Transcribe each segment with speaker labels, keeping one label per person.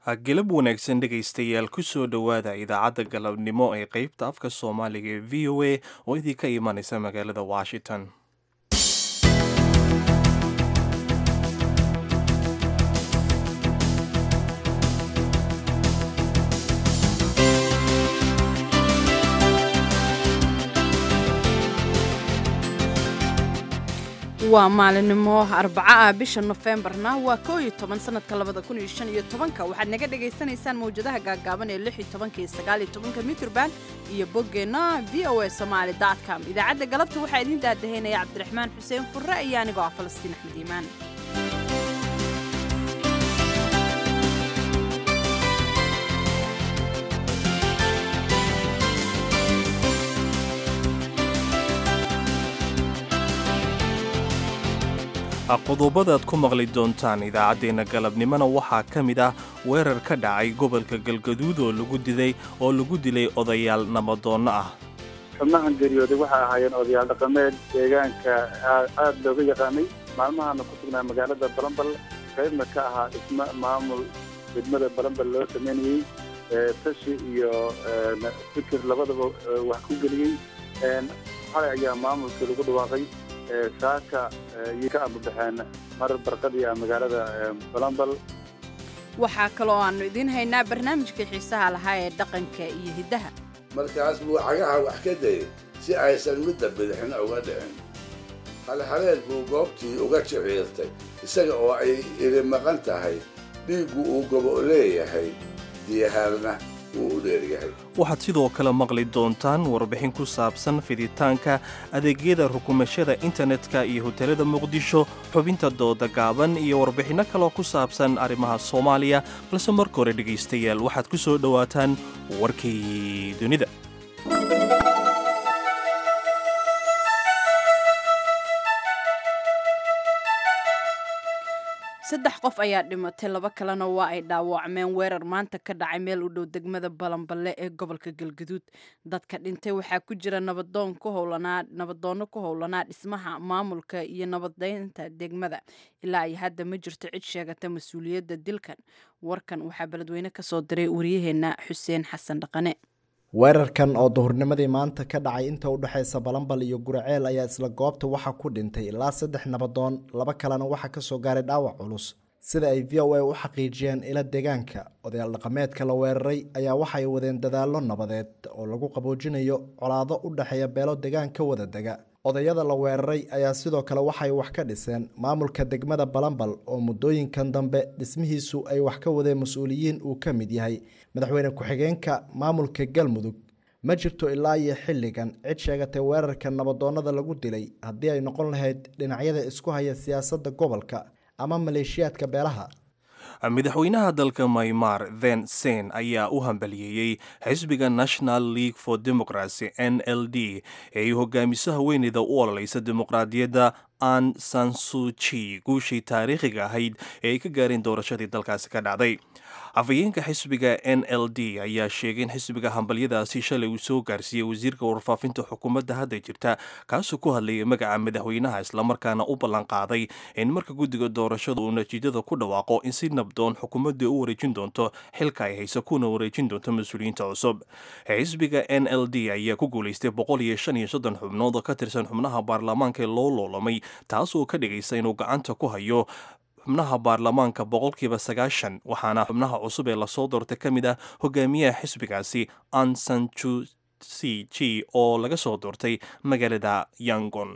Speaker 1: galab wanaagsan dhegaystayaal kusoo dhowaada idaacadda galabnimo ee qeybta afka soomaaliga ee v o a oo idinka imanaysa magaalada washington.
Speaker 2: waa maalinimo Arbaca ah bisha Novembarna waa 11 sanadka 2015 waxaad naga dhageysanaysaan mawjadaha gaagaaban ee 16 iyo 19 mitir band iyo boggeena voasomali.com. idaacadda galabta waxaa idin daadaheynaya Cabdiraxmaan Xuseen Furre iyo anigoo ah Falastiin Axmed Iimaan.
Speaker 1: qodobadaad ku maqli doontaan idaacaddeenna galabnimona waxaa ka mid ah weerar ka dhacay gobolka galgaduud oo lagu dilay odayaal nabadoonno ah.
Speaker 3: xubnahan geeriyooday waxay ahaayeen odayaal dhaqameed deegaanka aad looga yaqaanay maalmahana ku sugnaa magaalada balambal qaybna ka ahaa dhismo maamul degmada balambal loo sameynayey tashi iyo fikir labadaba wax ku geliyey xalay ayaa maamulkii lagu dhawaaqay saaka iyo ka ambabaxeen marar barqadiya magaalada balambal.
Speaker 2: waxaa kaloo aanu idiin haynaa barnaamijka xiisaha lahaa ee dhaqanka iyo hiddaha.
Speaker 4: markaas buu cagaha wax ka dayay si aysan midda bidixna uga dhicin. halhaleed buu goobtii uga jiciirtay isaga oo ay iri maqan tahay dhiiggu uu gobo leeyahay diyahaarna uu u dheeryahay.
Speaker 1: waxaad sidoo kale maqli doontaan warbixin ku saabsan fiditaanka adeegyada rukumashada internetka iyo hoteelada muqdisho, xubinta dooda gaaban iyo warbixinno kaloo ku saabsan arrimaha Soomaaliya. balse marka hore dhegaystayaal waxaad ku soo dhowaataan warkii dunida.
Speaker 2: saddex qof ayaa dhimatay, laba kalena waa ay dhaawacmeen weerar maanta ka dhacay meel u dhow degmada Balanballe ee gobolka Galgaduud. dadka dhintay waxaa ku jira nabadoonno ku howlanaa dhismaha maamulka iyo nabadeynta degmada. ilaa ay hadda ma jirto cid sheegata mas-uuliyadda dilkan. warkan waxaa beledweyne ka soo diray wariyaheena Xuseen Xasan Dhaqane.
Speaker 5: weerarkan oo duhurnimadii maanta ka dhacay inta u dhaxaysa Balanbal iyo Guraceel ayaa isla goobta waxa ku dhintay ilaa 3 nabadoon, laba kalena waxa ka soo gaaray dhaawac culus. sida ay VOA u xaqiijiyeen ila deegaanka, odayaal dhaqameedka la weeraray ayaa waxay wadeen dadaallo nabadeed oo lagu qaboojinayo colaado u dhaxeeya beelo deegaanka wada dega. odayada la weeraray ayaa sidoo kale waxay wax ka dhiseen maamulka degmada Balanbal oo muddooyinkan dambe dhismihiisu ay wax ka wadeen mas'uuliyiin uu ka mid yahay madaxweyne ku-xigeenka maamulka Galmudug. ma jirto ilaa iyo xilligan cid sheegatay weerarka nabadoonnada lagu dilay, haddii ay noqon lahayd dhinacyada isku haya siyaasadda gobolka ama maleeshiyaadka beelaha.
Speaker 1: madaxweynaha dalka Myanmar Thein Sein ayaa u hambaliyeeyey xisbiga National League for Democracy NLD ee hogaamisaha weynida u ololeysa dimuqraadiyadda Aung San Suu Kyi guushii taariikhiga ahayd ee ay ka gaareen doorashadii dalkaasi ka dhacday. afhayeenka xisbiga NLD ayaa sheegay in xisbiga hambalyadaasi shalay uu soo gaarsiiyey wasiirka warfaafinta xukuumadda hadda jirta, kaasoo ku hadlayay magaca madaxweynaha islamarkaana u ballan qaaday in marka guddiga doorashada uu natiijada ku dhawaaqo in si nabdoon xukuumadda u wareejin doonto xilka ay haysa kuna wareejin doonto mas-uuliyiinta cusub. xisbiga NLD ayaa ku guulaystay 135 xubnood oo ka tirsan xubnaha baarlamaanka ee loo loolamay, taasoo ka dhigaysa inuu gacanta ku hayo xubnaha baarlamaanka 90%, waxaana xubnaha cusub ee lasoo doortay ka mid ah hogaamiyaha xisbigaasi Aung San Suu Kyi oo laga soo doortay magaalada Yangon.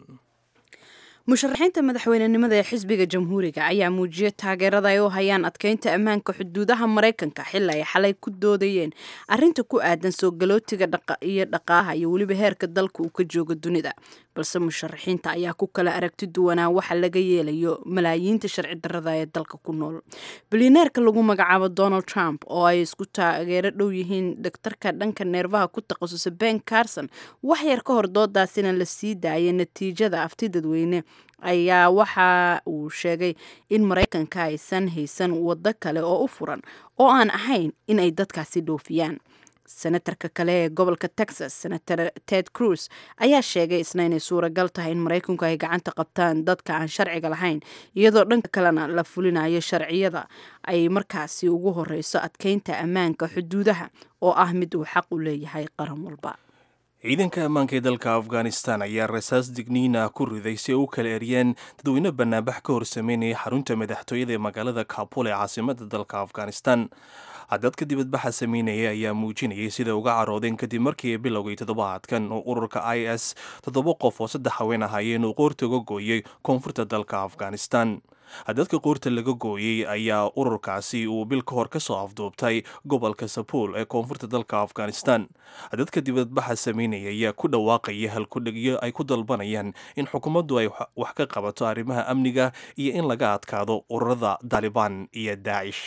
Speaker 2: musharaxiinta madaxweynenimada ee xisbiga jamhuuriga ayaa muujiyay taageerada ay u hayaan adkeynta ammaanka xuduudaha Mareykanka xilli ay xalay ku doodayeen arrinta ku aadan soo galootiga iyo dhaqaalaha iyo weliba heerka dalka uu ka joogo dunida. balse musharaxiinta ayaa ku kala aragti duwanaa waxa laga yeelayo malaayiinta sharci darrada ee dalka ku nool. bilyaneerka lagu magacaabo Donald Trump oo ay isku taageero dhow yihiin daktarka dhanka neerfaha ku takhasusay Ben Carson, wax yar ka hor doodaasina la sii daayay natiijada afti dadweyne ayaa waxa uu sheegay in Mareykanka aysan haysan waddo kale oo u furan oo aan ahayn in ay dadkaasi dhoofiyaan. senatarka kale ee gobolka texas senator ted cruz ayaa sheegay isna inay suuragal tahay in maraykanku ay gacanta qabtaan dadka aan sharciga lahayn iyadoo dhanka kalena la fulinayo sharciyada ay markaasi ugu horeyso adkeynta ammaanka xuduudaha oo ah mid uu xaq u leeyahay qaran walba.
Speaker 1: ciidanka ammaanka ee dalka afghanistan ayaa rasaas digniina ku riday si ay u kala eryeen dadweyne banaanbax ka hor sameynaya xarunta madaxtooyada ee magaalada kabul ee caasimada dalka afghanistan. dadka dibadbaxa sameynaya ayaa muujinayay sida uga caroodeen kadib markii bilowgay toddobaadkan oo ururka is 7 qof oo 3 haween ahaayeen uu qoorta uga gooyey koonfurta dalka afghanistan. dadka qoorta laga gooyey ayaa ururkaasi uu bil ka hor ka soo afduubtay gobolka sabuul ee koonfurta dalka afghanistan. dadka dibadbaxa sameynaya ayaa ku dhawaaqaya halkudhegyo ay ku dalbanayaan in xukuumaddu ay wax ka qabato arrimaha amniga iyo in laga adkaado ururada Taliban iyo Daesh.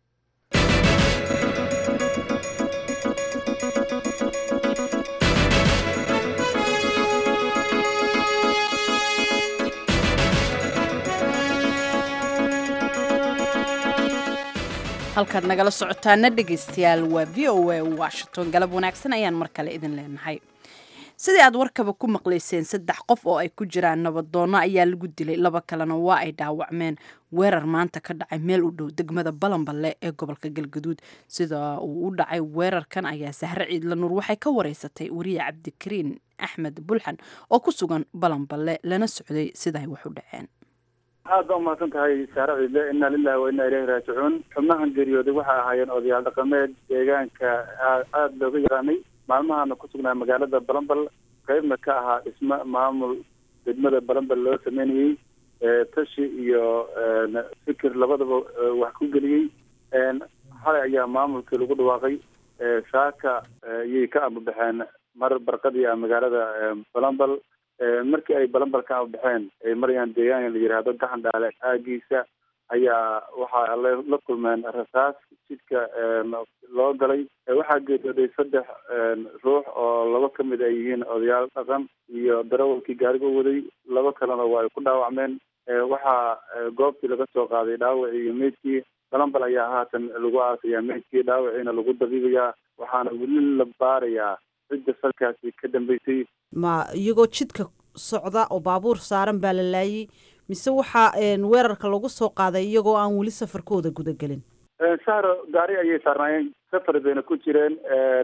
Speaker 2: halkaad nagala socotaana dhegaystayaal waa v o a washington. galab wanaagsan ayaan mar kale idin leenahay. sidii aad warkaba ku maqlayseen 3 qof oo ay ku jiraan nabadoono ayaa lagu dilay, 2 kalena waa ay dhaawacmeen weerar maanta ka dhacay meel u dhow degmada Balanballe ee gobolka Galgaduud. sida uu u dhacay weerarkan ayaa Sahre Ciidla Nuur waxay ka wareysatay wariye Cabdikariin Axmed Bulxan oo ku sugan Balanballe lana socday sida ay wax u dhaceen.
Speaker 3: aad baa umahadsan tahay Sahre Ciidle. inna lillahi wa inna ilayhi raajicuun. xubnahan geeriyooday waxay ahaayeen odayaal dhaqameed deegaanka aad looga yaqaanay, maalmahana ku sugnaa magaalada Balanbal, qaybna ka ahaa dhismo maamul degmada Balanbal loo sameynayey, tashi iyo fikir labadaba wax ku geliyey. xalay ayaa maamulkii lagu dhawaaqay, saaka ayay ka ambabaxeen mar barqadii magaalada Balanbal. markii ay Balanbal ka ambabaxeen ay marayaan deegaan la yiraahdo gacan dhaale aagiisa ayaa waxaa la kulmeen rasaas jidka loo galay. waxaa geeriyooday 3 ruux oo 2 ka mid ay yihiin odayaal dhaqan iyo darawalkii gaariga waday, 2 kalena waa ay ku dhaawacmeen. waxaa goobtii laga soo qaaday dhaawacii iyo meydkii. Balanbal ayaa haatan lagu aasayaa meydkii, dhaawaciina lagu dabiibayaa, waxaana weli la baarayaa cidda salkaasi ka dambeysay.
Speaker 6: ma iyagoo jidka socda oo baabuur saaran baa la laayay mise waxaa weerarka lagu soo qaaday iyagoo aan weli safarkooda gudagelin?
Speaker 3: sahro gaari ayay saarnaayeen, safar bayna ku jireen.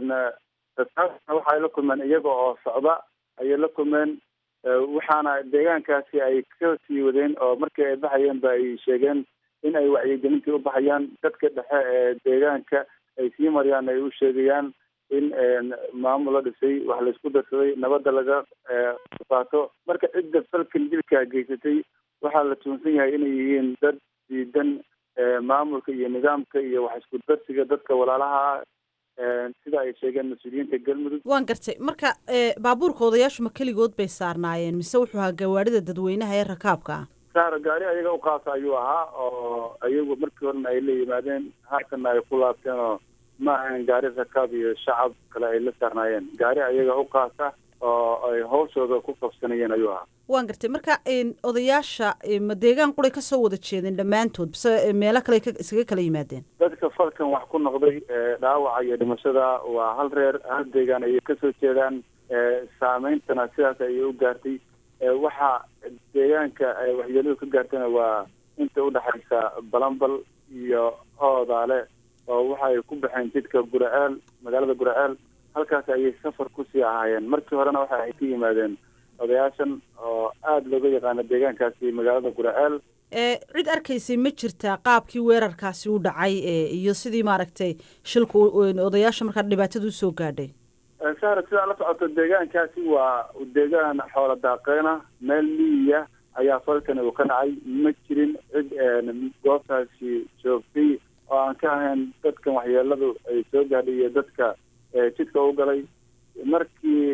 Speaker 3: waxay la kulmeen iyaga oo socda ayay la kulmeen, waxaana deegaankaasi ay ka sii wadeen oo markii ay baxayeen ba ay sheegeen in ay wacyigelintii u baxayaan. dadka dhexe ee deegaanka ay sii marayaan ay u sheegayaan in maamul la dhisay, wax laysku darsaday, nabadda laga qaato. marka cidda falkan dilkaa geysatay waxaa la tuunsan yahay inay yihiin dad diidan maamulka iyo nidaamka iyo wax isku darsiga dadka walaalaha sida ay sheegeen mas-uuliyiinta Galmudug.
Speaker 6: waan gartay. marka baabuurka odayaashu ma keligood bay saarnaayeen mise wuxuu ahaa gawaarida dadweynaha ee rakaabka ah?
Speaker 3: saar gaari ayaga u qaasa ayuu ahaa oo ayagu markii horena ay la yimaadeen, haatana ay ku laabteen oo ma ahan gaari rakaab iyo shacab kale ay la saarnaayeen. gaari ayaga u qaasa oo ay hawshooda ku qabsanayeen ayuu ahaa.
Speaker 6: waan gartay. marka odayaasha ma deegaan quray ka soo wada jeedeen dhammaantood bise meelo kale isaga kala yimaadeen?
Speaker 3: dadka falkan wax ku noqday dhaawaca iyo dhimashada waa hal reer, hal deegaan ayay kasoo jeedaan. saameyntana sidaas ayay u gaartay. waxa deegaanka waxyeeladu ka gaartayna waa inta udhexaysa Balanbal iyo Oodaale oo waxa ay ku baxeen jidka Guraceel, magaalada Guraceel. halkaas ayay safar kusii ahaayeen. markii horena waxa ay ka yimaadeen odayaashan oo aada looga yaqaano deegaankaasi magaalada Guraceel.
Speaker 6: cid arkaysay ma jirtaa qaabkii weerarkaasi u dhacay iyo sidii maaragtay shilku odayaasha markaa dhibaatadu usoo gaadhay?
Speaker 3: sahra sidaa la socoto deegaankaasi waa deegaan xoola daaqeena, meel miyiya ayaa falkani uu ka dhacay. ma jirin cid goobtaasi joogtay oo aan ka ahayn dadkan waxyeeladu ay soo gaadhay iyo dadka jidka u galay. markii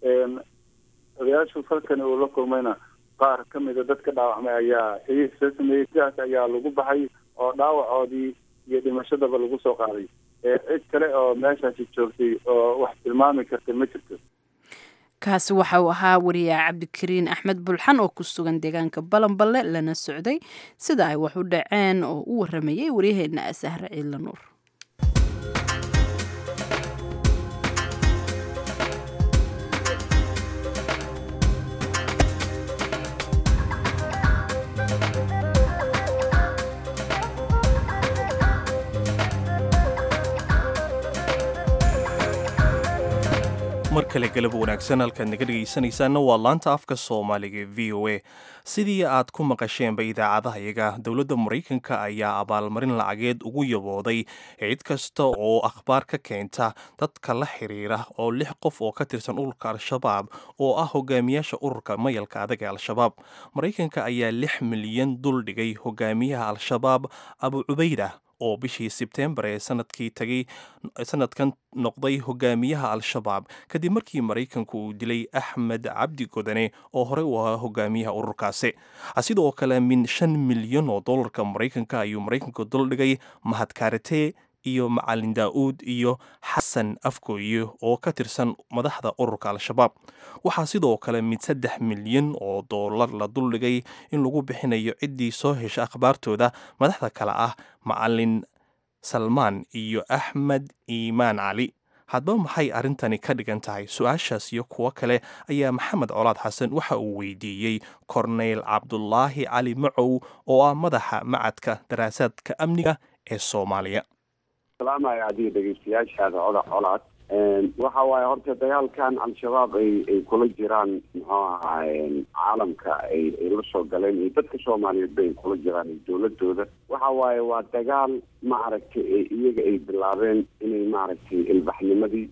Speaker 3: odayaashu falkani uu la kulmayna qaar ka mida dadka dhaawacmay ayaa xiriir soo sameeyey. sidaas ayaa lagu baxay oo dhaawacoodii iyo dhimashadaba lagu soo qaaday. cid kale oo meeshaasi joogtay oo wax tilmaami karta ma jirto.
Speaker 2: kaasi waxa uu ahaa wariye Cabdikariin Axmed Bulxan oo ku sugan deegaanka Balanballe lana socday sida ay wax u dhaceen oo u waramayay wariyaheena Sahre Ciidla Nuur.
Speaker 1: kale galab wanaagsan halkaad naga dhegaysanaysaanna waa laanta afka soomaaliga v o a sidii aad ku maqasheenba idaacadaha iyaga dowladda maraykanka ayaa abaalmarin lacageed ugu yabooday cid kasta oo akhbaar ka keenta dadka la xiriira oo 6 qof oo ka tirsan ururka al-shabaab oo ah hogaamiyaasha ururka mayalka adag ee al-shabaab maraykanka ayaa 6 milyan dul dhigay hogaamiyaha al-shabaab abu cubayda oo bishii Sebtembar ee sanadkan noqday hogaamiyaha al-shabaab kadib markii maraykanku uu dilay Axmed Cabdi Godane oo hore u ahaa hogaamiyaha ururkaasi sidoo kale min 5 milyan oo dollarka maraykanka ayuu maraykanku dul dhigay Mahad Karate iyo Macalin Daawud iyo Xasan Afkooye oo ka tirsan madaxda ururka al-shabaab waxaa sidoo kale mid 3 milyan oo dollar la dul dhigay in lagu bixinayo ciddii soo hesha akhbaartooda madaxda kale ah Macalin Salmaan iyo Axmed Iimaan Cali hadba maxay arintani ka dhigan tahay su'aashaas iyo kuwa kale ayaa Maxamed Colaad Xasan waxa uu weydiiyey Corneyl Cabdullaahi Cali Macow oo ah madaxa macadka daraasaadka amniga ee Soomaaliya
Speaker 7: salaamaya adiga dhegeystayaashaada colaad waxa waaye horta dagaalkan al-shabaab ay kula jiraan muxuu ahaa caalamka ay la soo galeen iyo dadka Soomaaliyeed bay kula jiraan dowladooda waxa waaye waa dagaal ma aragtay iyaga ay bilaabeen inay ma aragtay ilbaxnimadii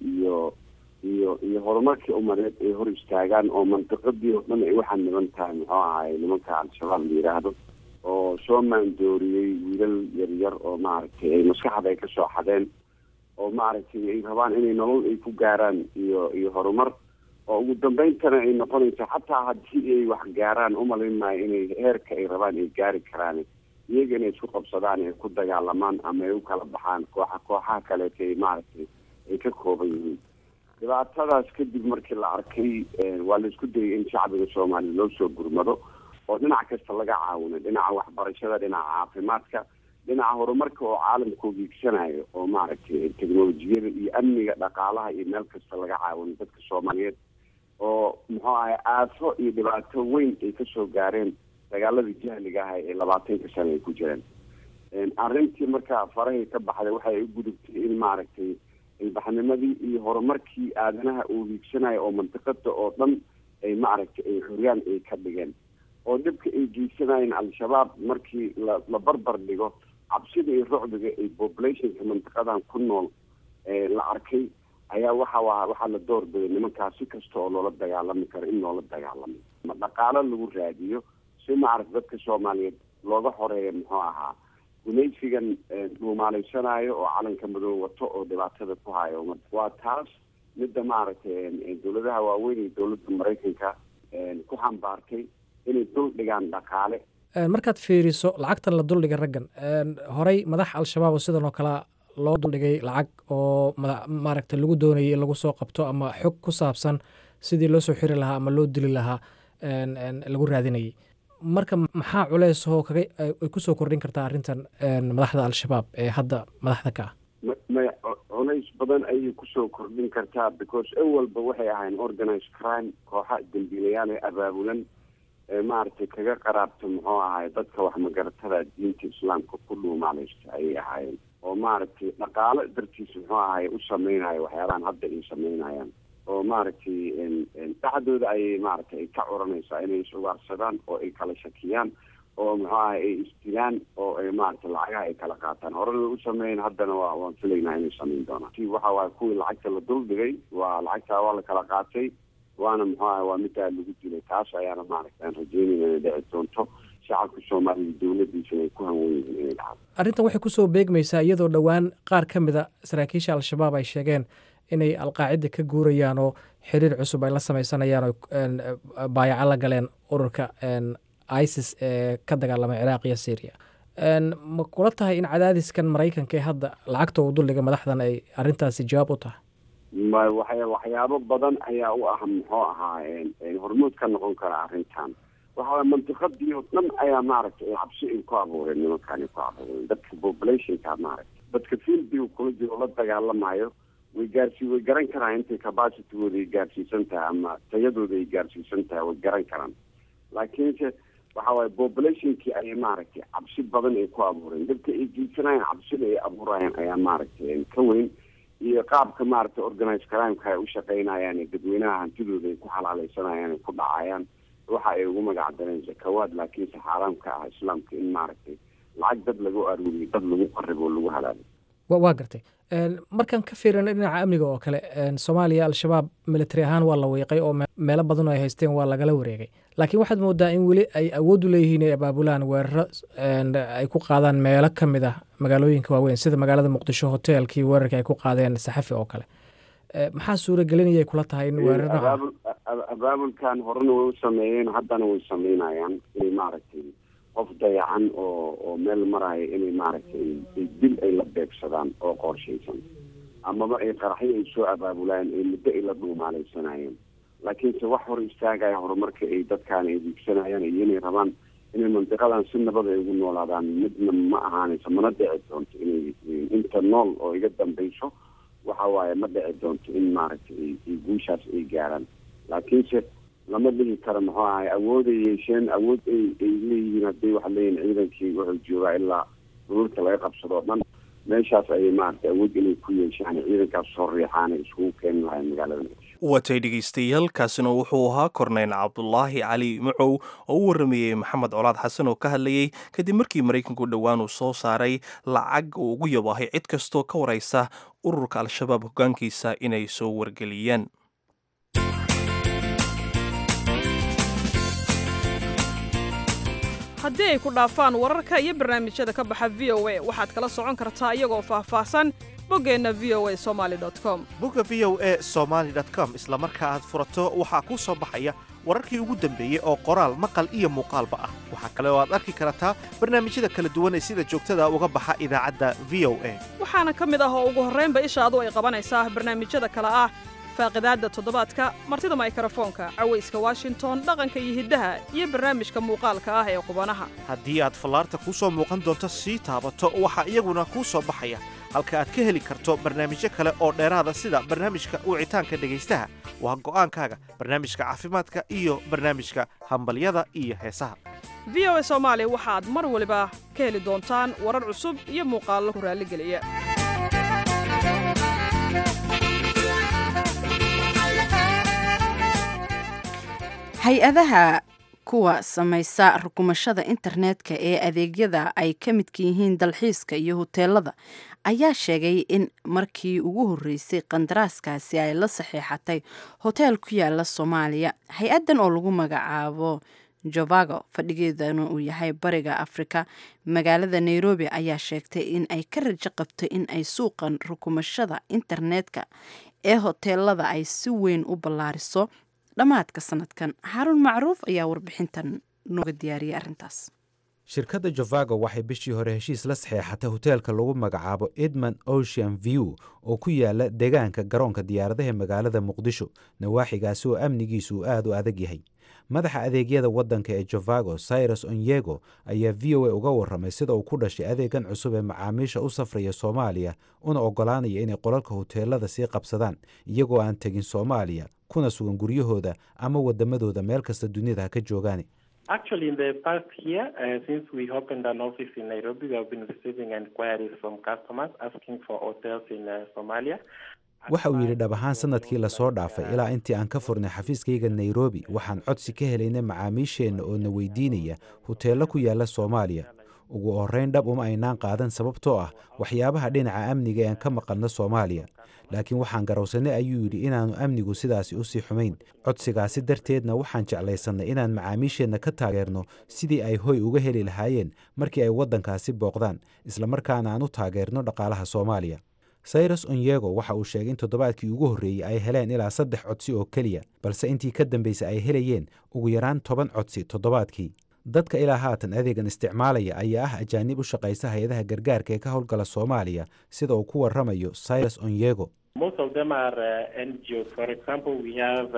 Speaker 7: iyo horumarkii umadeed ay hor istaagaan oo mantiqadii oo dhan ay waxaan niman tahay muxuu ahaa nimanka al-shabaab la yiraahdo oo soo maandooriyey wiilal yaryar oo maaragtay ay maskaxda ay ka soo xadeen oo maaragtay ay rabaan inay nolol ay ku gaaraan iyo horumar oo ugu dambayntana ay noqonayso xataa haddii ay wax gaaraan umalayn maayo inay heerka ay rabaan ay gaari karaan iyaga inay isku qabsadaan ay ku dagaalamaan ama ay u kala baxaan kooxaha kaleeta ay maaragtay ay ka kooban yihiin dhibaatadaas kadib markii la arkay waa la isku dayay in shacbiga Soomaaliya loo soo gurmado oo dhinac kasta laga caawino dhinaca waxbarashada dhinaca caafimaadka dhinaca horumarka oo caalamku hiigsanayo oo maaragtay teknolojiyada iyo amniga dhaqaalaha iyo meel kasta laga caawino dadka Soomaaliyeed oo muxuu ahaa aafo iyo dhibaato weyn ay ka soo gaareen dagaaladii jahliga ah ee 20 sano ay ku jireen arrintii markaa farahay ka baxday waxay u gudubtay in maaragtay ilbaxnimadii iyo horumarkii aadanaha uu hiigsanayo oo mantiqada oo dhan ay maaragtay ay xuriyaan ay ka dhigeen oo dibka ay geysanayeen al-shabaab markii la barbar dhigo cabsida iyo rucdiga ay populationka mantiqadan ku nool la arkay ayaa waxaa la doorbiday nimankaas si kasta oo loola dagaalami karo in loola dagaalamo ma dhaqaalo lagu raadiyo si maaragtay dadka Soomaaliyeed looga xoreeyo muxuu ahaa gumaysigan dhuumaalaysanaayo oo calanka madow wato oo dhibaatada ku hayo waa taas midda maaragtay dowladaha waaweyn iyo dowladda Maraykanka ku xambaartay inay dul dhigaan dhaqaale
Speaker 8: markaad fiiriso lacagtan la dul dhigay raggan horey madax al-shabaab oo sidan oo kale loo dul dhigay lacag oo maaragtay lagu doonayay in lagu soo qabto ama xog ku saabsan sidii loo soo xiri lahaa ama loo dili lahaa lagu raadinayay marka maxaa culeys oo ay ku soo kordhin kartaa arrintan madaxda al-shabaab ee hadda madaxda ka ah
Speaker 7: culays badan ayay kusoo kordhin kartaa because awalba waxay ahayn organized crime kooxa dambiilayaal ee abaabulan maaragtay kaga qaraabta muxuu ahaay dadka wax magaratada diinta islaamka ku dhuumaalaysta ayay ahaayeen oo maaragtay dhaqaale dartiisa muxuu ahaay u sameynayo waxyaabahan hadda ay sameynayaan oo maaragtay dhacdooda ayay maaragtay ay ka curanaysaa inay is-ugaarsadaan oo ay kala shakiyaan oo muxuu ahaay ay isdilaan oo ay maaragtay lacagaha ay kala qaataan horena u sameeyeen haddana waan filaynaa inay sameyn doonaan si waxa waaye kuwii lacagta la dul dhigay waa lacagtaa waa la kala qaatay waana muxuu ahaa waa middaa lagu dilay taas ayaana maaragtay aan rajeynayna inay dhici doonto shacabka Soomaaliya dowladiisana ay ku hanwen yihiin inay dhacdo
Speaker 8: arrintan waxay kusoo beegmaysaa iyadoo dhowaan qaar ka mida saraakiisha al-shabaab ay sheegeen inay alqaacida ka guurayaan oo xiriir cusub ay la sameysanayaan oo baayaco la galeen ururka ISIS ee ka dagaalamay Ciraaq iyo Syria ma kula tahay in cadaadiskan Maraykanka ee hadda lacagta uu dul dhigay madaxdan ay arrintaasi jawaab u tahay
Speaker 7: waxyaabo badan ayaa u ah muxuu ahaa hormuud ka noqon kara arrintan waxaa mantiqadii oo dhan ayaa maaragtay cabsi ay ku abuureen nimankaan ku abuureen dadka populationka maaragtay dadka fieldiga kula jiro la dagaalamayo way garan karaan intay capacitygooda ay gaarsiisan tahay ama tayadooda ay gaarsiisan tahay way garan karaan laakiinse waxa waaye populationkii ayay maaragtay cabsi badan ay ku abuureen dadka ay jiisanayaan cabsida ay abuurayaan ayaa maaragtay ka weyn iyo qaabka maaragtay organized crimeka ay u shaqaynayaan dadweynaha hantidooda ay ku xalaalaysanayaan ay ku dhacayaan waxa ay ugu magac dareen zakawaad laakiinse xaaraamka ah islaamka in maaragtay lacag dad lagu aruuriyo dad lagu qaribo oo lagu halaalo
Speaker 8: waa gartay markaan ka fiirino dhinaca amniga oo kale soomaaliya al-shabaab military ahaan waa la wiiqay oo meelo badan oo ay haysteen waa lagala wareegay laakiin waxaad moodaa in weli ay awood u leeyihiin ay abaabulaan weeraro ay ku qaadaan meelo ka mid ah magaalooyinka waaweyn sida magaalada muqdisho hoteelkii weerarka ay ku qaadeen saxafi oo kale maxaa suuragelinayay kula tahay in weerarada
Speaker 7: abaabulkan horena way u sameeyeen haddana way sameynayaan inay maaragtay qof dayacan oo meel maraya inay maaragtay dil ay la beegsadaan oo qorshaysan amaba ay qaraxyo ay soo abaabulaan ay muddo ay la dhuumaalaysanayeen laakiinse wax hor istaagaya horumarka ay dadkaan ay diigsanayaan iyo inay rabaan inay mandiqadan si nabad ay ugu noolaadaan midna ma ahaanayso mana dhici doonto inay inta nool oo iga dambayso waxa waaye ma dhici doonto in maaragtay guushaas ay gaaraan laakiinse lama dhihi karo muxuu ahay awooday yeesheen awood ay leeyihiin haddii waxa leeyihin ciidankii wuxuu joogaa ilaa dhulka laga qabsado o dhan meeshaas ayay maaragtay awood inay ku yeeshaan ciidankaas soo riixaan ay iskugu keeni lahayn magaalada muqdisho
Speaker 1: watay dhegeystayaal kaasina wuxuu ahaa korneyl cabdulaahi cali macow oo u waramayey maxamed colaad xasan oo ka hadlayey kadib markii maraykanku dhowaan uu soo saaray lacag uu ugu yabaahay cid kastoo ka waraysa ururka al-shabaab hoggaankiisa inay soo wargeliyaan
Speaker 9: haddii ay ku dhaafaan wararka iyo barnaamijyada ka baxa v o a waxaad kala socon kartaa iyagoo faahfaahsan boggeenna v o a somalycom
Speaker 10: bogga v o a somaly com isla marka aad furato waxaa kuu soo baxaya wararkii ugu dambeeyey oo qoraal maqal iyo muuqaalba ah waxaa kale oo aad arki kartaa barnaamijyada kala duwan ee sida joogtada uga baxa idaacadda v o a
Speaker 9: waxaana ka mid ah oo ugu horraynba ishaadu ay qabanaysaa barnaamijyada kale ah faaqidaadda toddobaadka martida maykarafoonka cawayska washington dhaqanka iyo hiddaha iyo barnaamijka muuqaalka ah ee qubanaha
Speaker 10: haddii aad fallaarta kuu soo muuqan doonto sii taabato waxaa iyaguna kuu soo baxaya halka aad ka heli karto barnaamijyo kale oo dheeraada sida barnaamijka wicitaanka dhegaystaha waa go'aankaaga barnaamijka caafimaadka iyo barnaamijka hambalyada iyo heesaha
Speaker 9: v o a soomaali waxaad mar waliba ka heli doontaan warar cusub iyo muuqaallo ku raalligeliya
Speaker 2: hay-adaha kuwa samaysa rukumashada internetka ee adeegyada ay ka midka yihiin dalxiiska iyo hoteelada ayaa sheegay in markii ugu horreysay qandaraaskaasi ay la saxiixatay hoteel ku yaala soomaaliya hay-addan oo lagu magacaabo jovago fadhigeedana uu yahay bariga afrika magaalada nairobi ayaa sheegtay in ay ka rajo qabto in ay suuqan rukumashada internetka ee hoteelada ay si weyn u ballaariso dhammaadka sanadkan xarun macruuf ayaa warbixintan nooga diyaariyay arrintaas
Speaker 11: shirkadda jovago waxay bishii hore heshiis la saxeexatay hoteelka lagu magacaabo edmond ocean view oo ku yaala deegaanka garoonka diyaaradaha magaalada muqdisho nawaaxigaasi oo amnigiisu uu aad u adag yahay madaxa adeegyada waddanka ee jovago cyrus onyego ayaa v o a uga warramay sida uu ku dhashay adeegan cusub ee macaamiisha u safraya soomaaliya una oggolaanaya inay qolalka hoteelada sii qabsadaan iyagoo aan tegin soomaaliya kuna sugan guryahooda ama waddamadooda meel kasta duniyada ha ka joogaan
Speaker 12: Actually, in the past year, since we opened an office in Nairobi, we have been receiving inquiries from customers asking for hotels in Somalia.
Speaker 11: waxa uu yidhi dhab ahaan sanadkii lasoo dhaafay ilaa intii aan ka furnay xafiiskayga nairobi waxaan codsi ka helaynay macaamiisheenna oo na weydiinaya hoteello ku yaala soomaaliya ugu horrayn dhab uma aynaan qaadan sababtoo ah waxyaabaha dhinaca amniga ean ka maqalno soomaaliya laakiin waxaan garowsannay ayuu yidhi inaannu amnigu sidaasi u sii xumayn codsigaasi darteedna waxaan jeclaysannay inaan macaamiisheenna ka taageerno sidii ay hoy uga heli lahaayeen markii ay waddankaasi booqdaan islamarkaana aan u taageerno dhaqaalaha soomaaliya cyrus onyego waxa uu sheegay in toddobaadkii ugu horreeyey ay heleen ilaa 3 codsi oo keliya balse intii ka dambaysay ay helayeen ugu yaraan 10 codsi toddobaadkii dadka ilaa haatan adeegan isticmaalaya ayaa ah ajaanib u shaqaysa hay-adaha gargaarka ee ka howlgala soomaaliya sida uu ku warramayo cyrus onyego
Speaker 12: Most of them are NGOs. For example, we have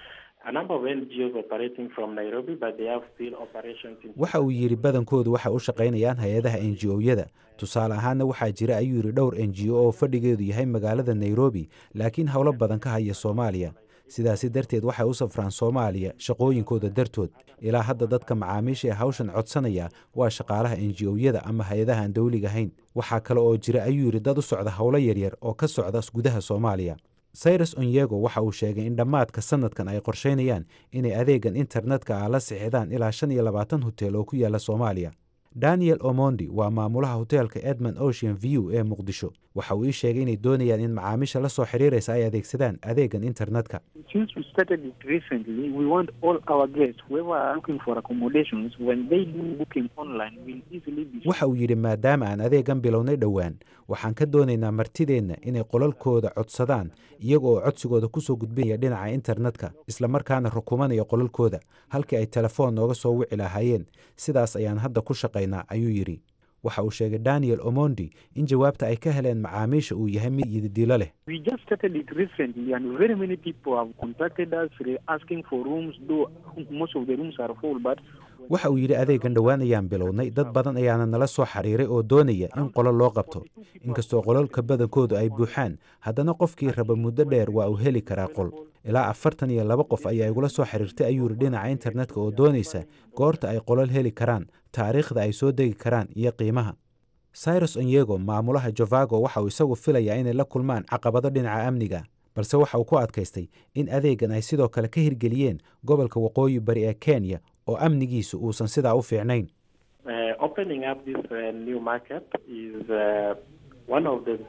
Speaker 12: a number of NGOs operating from Nairobi, but they have still operations in...
Speaker 11: waxa uu yidhi badankoodu waxay u shaqaynayaan hay-adaha NGO-yada tusaale ahaanna waxaa jira ayuu yidhi dhowr NGO oo fadhigeedu yahay magaalada Nairobi laakiin howlo badan ka haya Soomaaliya sidaasi darteed waxay u safraan soomaaliya shaqooyinkooda dartood. ilaa hadda dadka macaamiisha ee hawshan codsanaya waa shaqaalaha NGO-yada ama hay-adaha aan dawliga ahayn. waxaa kale oo jira ayuu yidhi dad u socda howlo yaryar oo ka socda gudaha Soomaaliya. Cyrus Onyego waxa uu sheegay in dhammaadka sanadkan ay qorsheynayaan inay adeegan internetka la sixidaan ilaa 25 hotel oo ku yaala Soomaaliya. Daniel Omondi waa maamulaha hoteelka Edmund Ocean View ee Muqdisho. waxa uu sheegay inay doonayaan in macaamiisha la soo xiriiraysa ay adeegsadaan adeegan internetka.
Speaker 13: Since we started it recently, we want all our guests who are looking for accommodations when they do booking online will easily be.
Speaker 11: waxa uu yidhi maadaama aan adeegan bilownay dhowaan waxaan ka doonaynaa martideenna inay qolalkooda codsadaan iyaga oo codsigooda kusoo gudbinaya dhinaca internetka isla markaana rukumanaya qolalkooda halkii ay telefoon nooga soo wici lahaayeen. sidaas ayaan hadda ku shaqaynaa ayuu yidhi. waxa uu sheegay Daniel Omondi in jawaabta ay ka heleen macaamiisha uu yahay mid yididiilo leh.
Speaker 13: We just started it recently and very many people have contacted us asking for rooms, though most of the rooms are full, but
Speaker 11: waxa uu yidhi adeegan dhowaan ayaan bilownay dad badan ayaana nala soo xiriiray oo doonaya in qolal loo qabto. inkastoo qolalka badankoodu ay buuxaan haddana qofkii raba muddo dheer waa uu heli karaa qol. ilaa 42 qof ayaa igula soo xiriirtay ayuu yidhi dhinaca internetka oo doonaysa goorta ay qolal heli karaan, taariikhda ay soo degi karaan iyo qiimaha. Cyrus Onyego maamulaha Jovago waxa uu isagu filayaa inay la kulmaan caqabado dhinaca amniga, balse waxa uu ku adkaystay in adeegan ay sidoo kale ka hirgeliyeen gobolka waqooyi bari ee Kenya oo amnigiisu uusan sidaa u fiicnayn.
Speaker 12: Opening up this new market is one of the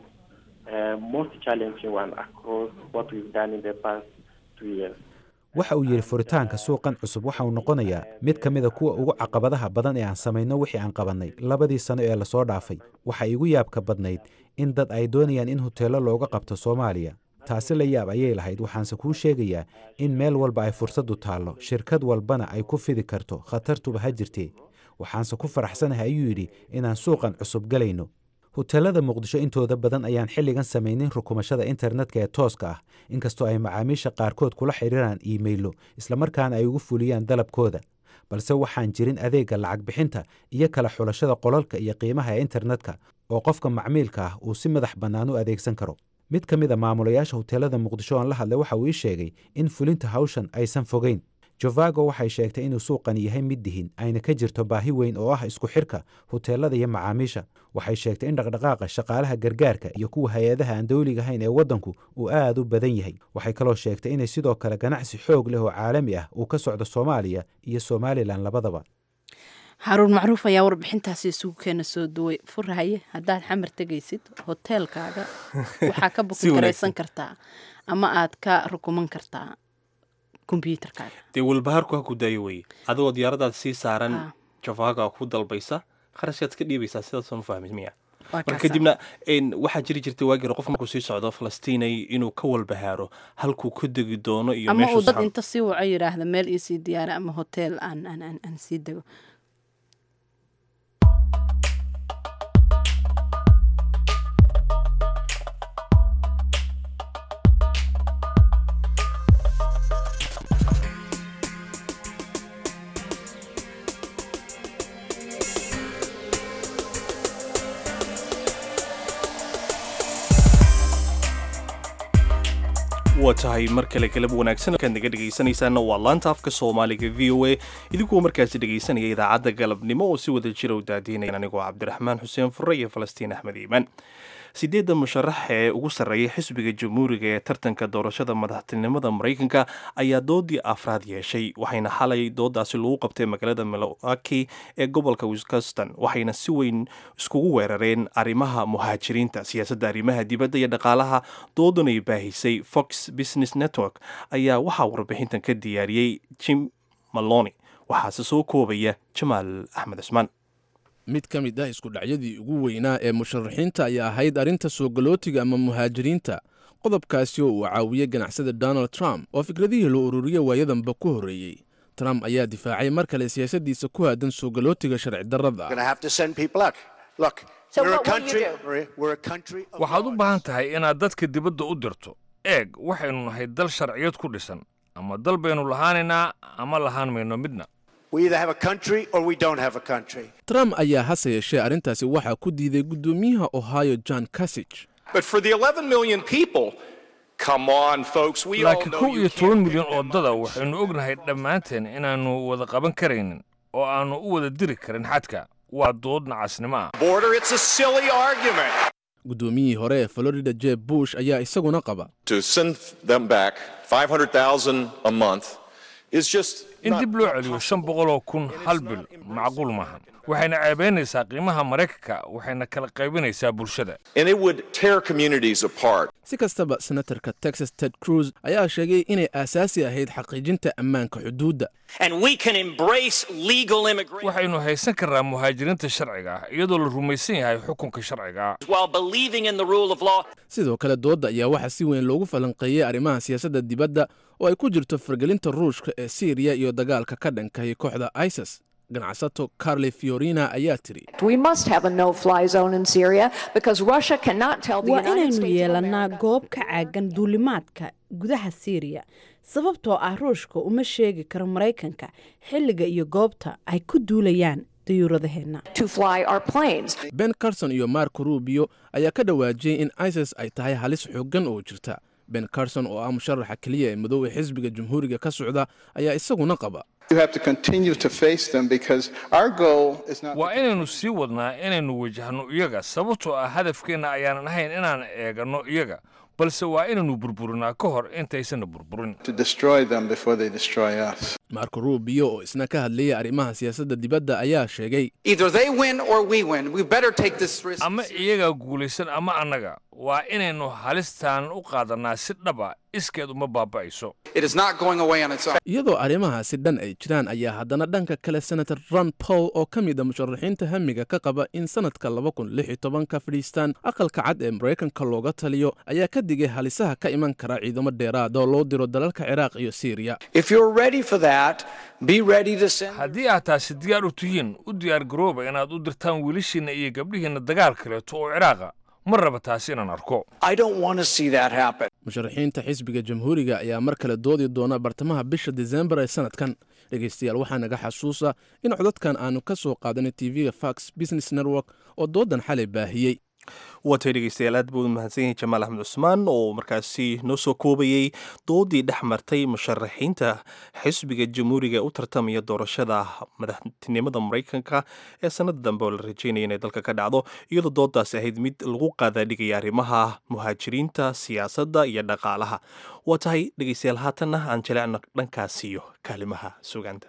Speaker 12: most challenging one across what we've done in the past 2 years.
Speaker 11: waxa uu yidhi furitaanka suuqan cusub waxa uu noqonayaa mid ka mid a kuwa ugu caqabadaha badan ee aan samayno wixii aan qabannay 2 sano ee lasoo dhaafay. waxa igu yaabka badnayd in dad ay doonayaan in hoteello looga qabto Soomaaliya. taasi la yaab ayay lahayd. waxaanse kuu sheegayaa in meel walba ay fursadu taallo, shirkad walbana ay ku fidi karto, khatartuba ha jirtee. waxaanse ku faraxsanahay ayuu yidhi inaan suuqan cusub galayno. hoteelada Muqdisho intooda badan ayaan xilligan samaynin rukumashada internetka ee tooska ah, inkastoo ay macaamiisha qaarkood kula xiriiraan iimaylo isla markaana ay ugu fuliyaan dalabkooda. balse waxaan jirin adeega lacag bixinta iyo kala xulashada qolalka iyo qiimaha ee internetka oo qofka macmiilka ah uu si madax bannaan u adeegsan karo. mid ka mid a maamulayaasha hoteelada Muqdisho aan la hadlay waxa uu ii sheegay in fulinta hawshan aysan fogeyn. Jovago waxay sheegtay inuu suuqan yahay mid dihin ayna ka jirto baahi weyn oo ah isku xirka hoteelada iyo macaamiisha. waxay sheegtay in dhaqdhaqaaqa shaqaalaha gargaarka iyo kuwa hay-adaha aan dawliga ahayn ee waddanku uu aad u badan yahay. waxay kaloo sheegtay inay sidoo kale ganacsi xoog leh oo caalami ah uu ka socdo Soomaaliya iyo Somaliland labadaba.
Speaker 2: Haruun Macruuf ayaa warbixintaasi isugu keena soo duway. Furhaye haddaad xamar tegaysid hoteelkaaga waxaa ka bukin karaysan kartaa ama aad ka rukuman kartaa computerkaaga.
Speaker 1: dee walbahaarku ha ku daayo weye adigoo diyaaradaad sii saaran Jovago ku dalbaysa kharashaad ka dhiibaysaa sidaas aan fahmay miya. marka kadibna waxaa jiri jirtay waagii qof markuu sii socdo Falastiin inuu ka walbahaaro halkuu ka degi doono iyo
Speaker 2: meesha ama dad inta sii waca yiraahdo meel ii sii diyaara ama hotel aan sii dego.
Speaker 1: waa tahay mar kale galab wanaagsan kaad naga dhegaysanaysaana waa laanta afka Soomaaliga VOA idinkoo markaasi dhegaysanaya idaacadda galabnimo oo si wada jira u daadiinaya anigoo Cabdiraxmaan Xuseen Furre iyo Falastiin Axmed Iimaan. 8 musharax ee ugu sarreeyay xisbiga Jamhuuriga ee tartanka doorashada madaxtinimada Mareykanka ayaa doodii afraad yeeshay waxayna xalay doodaasi lagu qabtay magaalada Milwaukee ee gobolka Wisconsin waxayna si weyn iskugu weerareen arrimaha muhaajiriinta, siyaasadda arrimaha dibadda iyo dhaqaalaha. doodan ay baahisay Fox Business Network ayaa waxaa warbixintan ka diyaariyey Jim Maloney waxaase soo koobaya Jamaal Axmed Cismaan.
Speaker 14: mid ka mid ah isku dhacyadii ugu weynaa ee musharaxiinta ayaa ahayd arrinta soo galootiga ama muhaajiriinta. qodobkaasi oo uu caawiyey ganacsada Donald Trump oo fikradihii loo ururiyey waayadanba ku horreeyey. Trump ayaa difaacay mar kale siyaasaddiisa ku aadan soo galootiga sharci darrada.
Speaker 15: waxaad u baahan tahay inaad dadka dibadda u dirto. eeg waxaynu nahay dal sharciyad ku dhisan ama dal baynu lahaanaynaa ama lahaan mayno midna.
Speaker 14: Trump ayaa hase yeeshee arrintaasi waxaa ku diiday guddoomiyaha Ohio John Kasich.
Speaker 15: laakiin 11 milyan oo dada waxaynu ognahay dhammaanteen inaannu wada qaban karaynin oo aannu u wada diri karin xadka waa dood nacasnimo ah
Speaker 14: guddoomiyihii hore ee Florida Jeb Bush ayaa isaguna qaba
Speaker 15: in dib loo celiyo 500,000 hal bil macquul maahan waxayna ceebaynaysaa qiimaha Mareykanka waxayna kala qaybinaysaa bulshada
Speaker 14: si kastaba senatorka Texas Ted Cruz ayaa sheegay inay aasaasi ahayd xaqiijinta ammaanka xuduudda
Speaker 15: waxaynu haysan karnaa muhaajiriinta sharciga ah iyadoo la rumaysan yahay xukunka sharciga
Speaker 14: sidoo kale doodda ayaa waxaa si weyn loogu falanqeeyey arrimaha siyaasadda dibadda oo ay ku jirto fargelinta ruushka ee Syria iyo dagaalka ka dhankahay kooxda ISIS ganacsato Carly Fiorina ayaa tiri
Speaker 2: waa inaynu yeelannaa goob ka caagan duulimaadka gudaha Syria sababtoo ah ruushka uma sheegi karo Mareykanka xilliga iyo goobta ay ku duulayaan diyuuradaheena
Speaker 14: Ben Carson iyo Marco Rubio ayaa ka dhawaajiyay in ISIS ay tahay halis xooggan oo jirta Ben Carson oo ah musharaxa kaliya ee madow ee xisbiga Jamhuuriga ka socda ayaa isaguna qaba
Speaker 15: waa inaynu sii wadnaa inaynu wajahno iyaga sababtoo ah hadafkeenna ayaanan ahayn inaan eegano iyaga balse waa inaynu burburinaa ka hor intaysan burburin
Speaker 14: Marco Rubio oo isna ka hadlayay arrimaha siyaasadda dibadda ayaa sheegay
Speaker 15: ama iyaga guulaysan ama annaga waa inaynu halistaan u qaadanaa si dhaba iskeed uma baaba'ayso
Speaker 14: iyadoo arrimahaasi dhan ay jiraan ayaa haddana dhanka kale senator Ron Paul oo ka mid ah musharaxiinta hamiga ka qaba in sanadka 2016 ka fadhiistaan aqalka cad ee Mareykanka looga taliyo ayaa ka digay halisaha ka iman kara ciidamo dheeraad oo loo diro dalalka Ciraaq iyo Syria
Speaker 15: haddii aad taasi diyaar u tihiin u diyaar garooba inaad u dirtaan wiilashiina iyo gabdhihiina dagaal kaleeto oo Ciraaqa ma raba taasi inaan arko
Speaker 14: musharaxiinta xisbiga Jamhuuriga ayaa mar kale doodi doona bartamaha bisha December ee sanadkan dhageystayaal waxaa naga xasuusa in codadkan aanu ka soo qaadanay TV-ga Fox Business Network oo doodan xalay baahiyey
Speaker 1: watay dhegeystayaal aad buu mahadsan yahay Jamaal Axmed Cusmaan oo markaasi noo soo koobayay doodii dhex martay musharaxiinta xisbiga Jamhuuriga u tartamaya doorashada madaxtinimada Mareykanka ee sanad dambe oo la rajeynaya inay dalka ka dhacdo iyadoo doodaasi ahayd mid lagu qaadaadhigaya arrimaha muhaajiriinta siyaasadda iyo dhaqaalaha waa tahay dhegeystayaal haatanna aan jaleecno dhankaas iyo kaalimaha sugaanta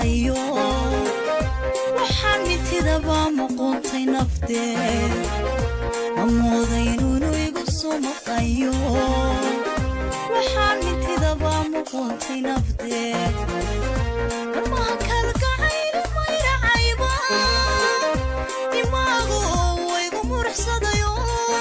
Speaker 16: maqayo waxaan mitidaba muquuntay nafteed amooday inuu igu soo maqayo waxaan mitidaba muquuntay nafteed amaha kalgacayl mayracayba dimaago igu muruxsadayo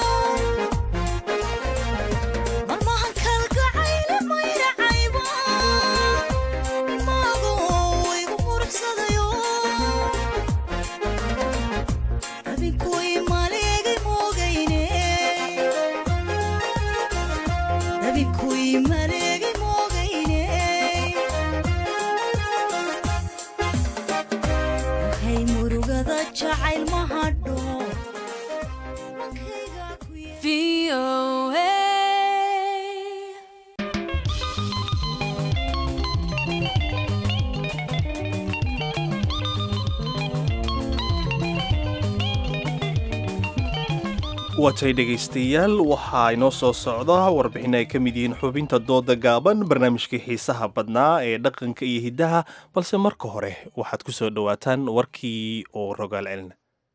Speaker 1: watay dhegaystayaal waxaa inoo soo socda warbixin ay ka mid yihiin xubinta dooda gaaban barnaamijkii xiisaha badnaa ee dhaqanka iyo hiddaha balse marka hore waxaad ku soo dhowaataan warkii oo rogaal celina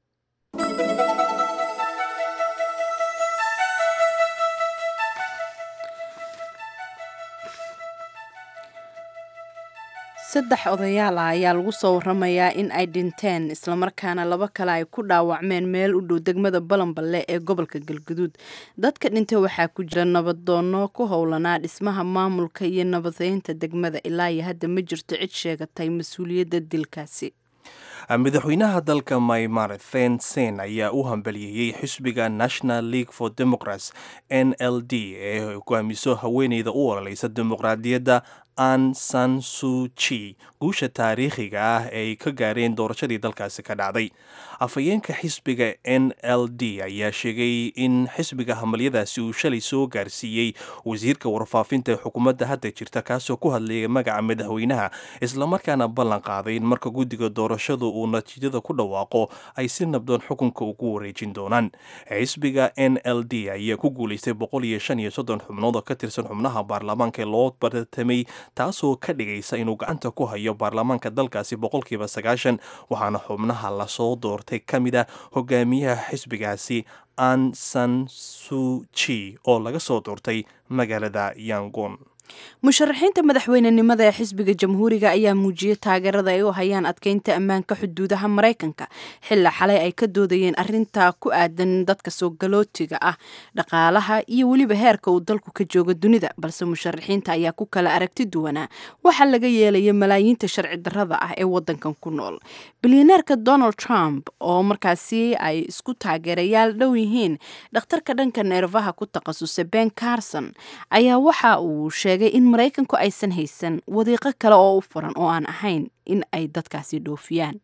Speaker 2: saddex odayaal ah ayaa lagu soo waramayaa in ay dhinteen islamarkaana laba kale ay ku dhaawacmeen meel u dhow degmada balanballe ee gobolka galguduud dadka dhintay waxaa ku jira nabaddoonno ku howlanaa dhismaha maamulka iyo nabadeynta degmada ilaa iyo hadda ma jirto cid sheegatay mas-uuliyadda dilkaasi
Speaker 1: madaxweynaha dalka Myanmar Thein Sein ayaa u hambaliyeeyey xisbiga National League for Democracy NLD ee hogaamiso haweeneyda u ololeysa dimuqraadiyadda Aung San Suu Kyi guusha taariikhiga ah ay ka gaareen doorashadii dalkaasi ka dhacday afhayeenka xisbiga NLD ayaa sheegay in xisbiga hamalyadaasi uu shalay soo gaarsiiyey wasiirka warfaafinta ee xukuumadda hadda jirta kaasoo ku hadlayay magaca madaxweynaha islamarkaana ballan qaaday in marka guddiga doorashadu uu natiijada ku dhawaaqo ay si nabdoon xukunka ugu wareejin doonaan xisbiga NLD ayaa ku guulaystay 135 xubnood oo ka tirsan xubnaha baarlamaanka ee loo bartamay taasoo ka dhigaysa inuu gacanta ku hayo baarlamaanka dalkaasi 90% waxaana xubnaha lasoo doortay ka mid a hogaamiyaha xisbigaasi Aung San Suu Kyi oo laga soo doortay magaalada Yangon
Speaker 2: musharaxiinta madaxweynenimada ee xisbiga jamhuuriga ayaa muujiyay taageerada ay u hayaan adkeynta ammaanka xuduudaha maraykanka xilli xalay ay ka doodayeen arintaa ku aadan dadka soo galootiga ah dhaqaalaha iyo weliba heerka uu dalku ka jooga dunida balse musharaxiinta ayaa ku kala aragti duwanaa waxaa laga yeelaya malaayiinta sharci darrada ah ee wadankan ku nool bilyaneerka Donald Trump oo markaasi ay isku taageerayaal dhow yihiin dhakhtarka dhanka neerfaha ku takhasusay Ben Carson ayaa waxa uu sheegay in maraykanku aysan haysan wadiiqo kale oo u furan oo aan ahayn in ay dadkaasi dhoofiyaan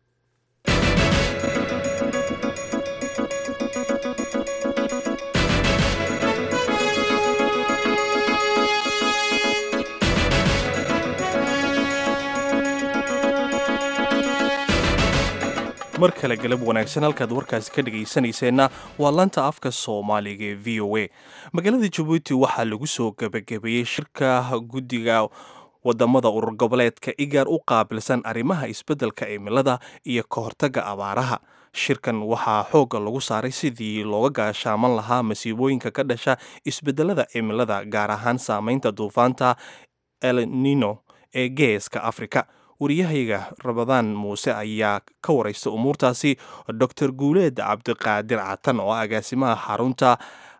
Speaker 1: mar kale galab wanaagsan halkaad warkaasi ka dhegaysanayseena waa lanta afka soomaaliga ee v o a magaalada jabuuti waxaa lagu soo gabagabeeyey shirka guddiga wadamada urur goboleedka igaar u qaabilsan arrimaha isbeddelka cimilada iyo ka hortagga abaaraha shirkan waxaa xoogga lagu saaray sidii looga gaashaaman lahaa masiibooyinka ka dhasha isbeddelada cimilada gaar ahaan saamaynta duufaanta El Nino ee geeska Afrika wariyahayga Rabadaan Muuse ayaa ka waraysta umuurtaasi Dr. Guuleed Cabdiqaadir Catan oo agaasimaha xarunta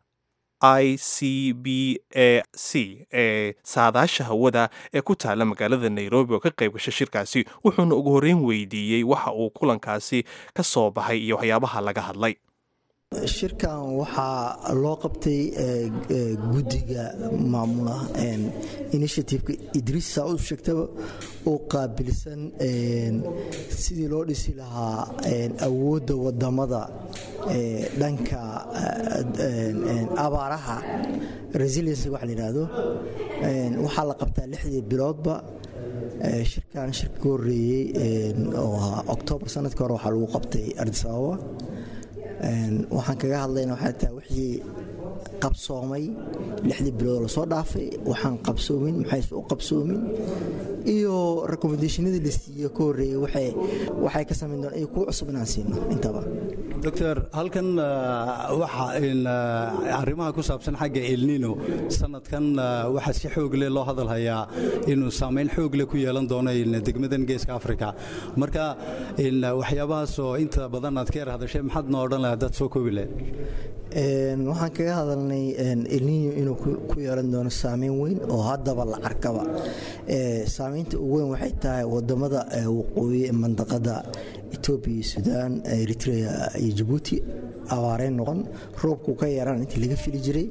Speaker 1: ICBAC ee saadaasha hawada ee ku taala magaalada Nairobi oo ka qayb gashay shirkaasi wuxuuna ugu horreyn weydiiyey waxa uu kulankaasi ka soo baxay iyo waxyaabaha laga hadlay
Speaker 17: shirkan waxaa loo qabtay guddiga maamula initiativeka idriissa u sheegtaba oo qaabilsan sidii loo dhisi lahaa awoodda wadamada dhanka abaaraha resiliency waxa la yidhaahdo waxaa la qabtaa 6 biloodba shirkan shirka ka horreeyey oo ahaa October sanadka hore waxaa lagu qabtay Addis Ababa waxaan kaga hadlayna waxay tahay wixii qabsoomay 6 bilood lasoo dhaafay waxaan qabsoomin maxayse u qabsoomin iyo recommendationadii la siiyo ka horreeyay waxay ka samayn doonaan ay ku cusub inaan siino intaba
Speaker 18: doctor halkan waxa arrimaha ku saabsan xagga El Niño sanadkan waxa si xoog leh loo hadal hayaa inuu saameyn xoog leh ku yeelan doono degmadan Geeska Afrika marka waxyaabahaas oo inta badan aad ka yar hadashay maxaad noo odhan lahayd dad soo koobi leh
Speaker 17: waxaan kaga hadalnay El Niño inuu ku yeelan doono saameyn weyn oo haddaba la arkaba saameynta ugu weyn waxay tahay wadamada waqooyi ee mandaqada Ethiopia, Sudan, Eritrea iyo Djibouti abaareen noqon roobku ka yaraan intii laga fili jiray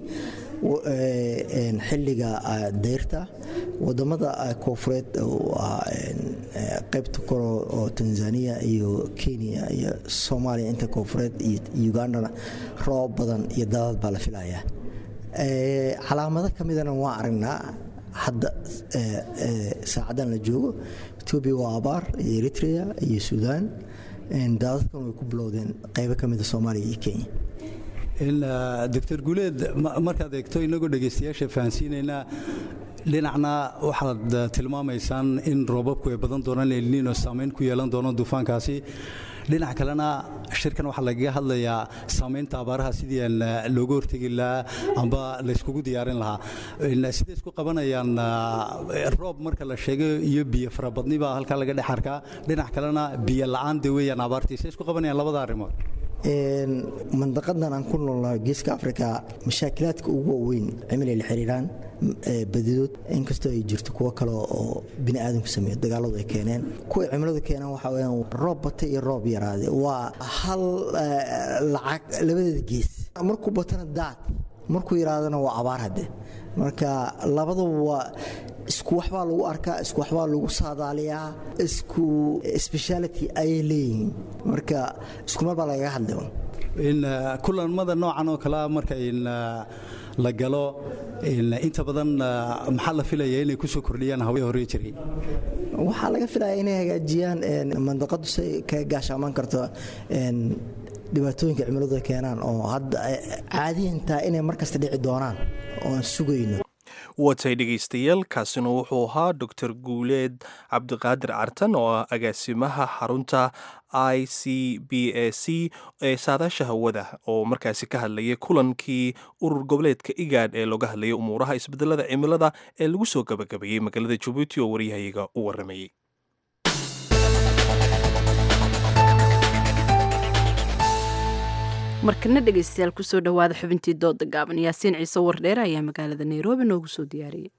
Speaker 17: xilliga dayrta wadamada koonfureed qaybta kore oo Tanzania iyo Kenya iyo Soomaaliya inta koonfureed iyo Uganda roob badan iyo daadad baa la filayaa calaamado kamidana waa aragnaa hadda saacadan la joogo Ethiopia waa abaar Eritrea iyo Sudan daadadkan way ku bilowdeen qaybo kamida Soomaaliya iyo Kenya
Speaker 18: doctor Guuleed markaad eegto inagoo dhageystayaasha fahansiinayna dhinacna waxaad tilmaamaysaan in roobabku ay badan doonaan El Niño saameyn ku yeelan doono duufaankaasi dhinac kalena shirkan waxaa lagaga hadlayaa saameynta abaaraha sidii aan looga hortegi lahaa amba la iskugu diyaarin lahaa sidee isku qabanayaan roob marka la sheego iyo biyo farabadni baa halkaa laga dhex arkaa dhinac kalena biyo la-aan de weeyaan abaartii sidee isku qabanayaan labada arrimood
Speaker 17: mandaqadan aan ku noolnahay Geeska Afrika mashaakilaadka ugu weyn cimilada la xiriiraan badidood inkastoo ay jirto kuwa kale oo bini aadamku sameeyo dagaaladu ay keeneen kuwa cimilada keenan waxa weeyaan roob batay iyo roob yaraade waa hal lacag labadeeda gees markuu batana daad markuu yaraadana waa abaar hadde marka labadaba waa isku waxbaa lagu arkaa isku waxbaa lagu saadaaliyaa isku speciality ay leeyihiin marka isku mar baa lagaga hadlaya
Speaker 18: kulanmada noocan oo kale marka la galo inta badan maxaa la filayaa inay ku soo kordhiyaan hawada hore jiray
Speaker 17: waxaa laga filayaa inay hagaajiyaan mandaqadu si ka gaashaaman karto dhibaatooyinka cimiladu keenaan oo hadda caadiyan tahay inay markasta dhici doonaan oo aan sugayno
Speaker 1: watay dhegaystayaal kaasina wuxuu ahaa Dr. Guuleed Cabdiqaadir Cartan oo ah agaasimaha xarunta ICBAC ee saadaasha hawada oo markaasi ka hadlayay kulankii urur goboleedka IGAD ee looga hadlayay umuuraha isbedelada cimilada ee lagu soo gabagabeeyey magaalada Djibouti oo waryahayaga u waramayay
Speaker 2: markana dhegaystayaal kusoo dhawaada xubintii dooda gaaban yaasiin ciise wardheere ayaa magaalada Nairobi noogu soo diyaariyay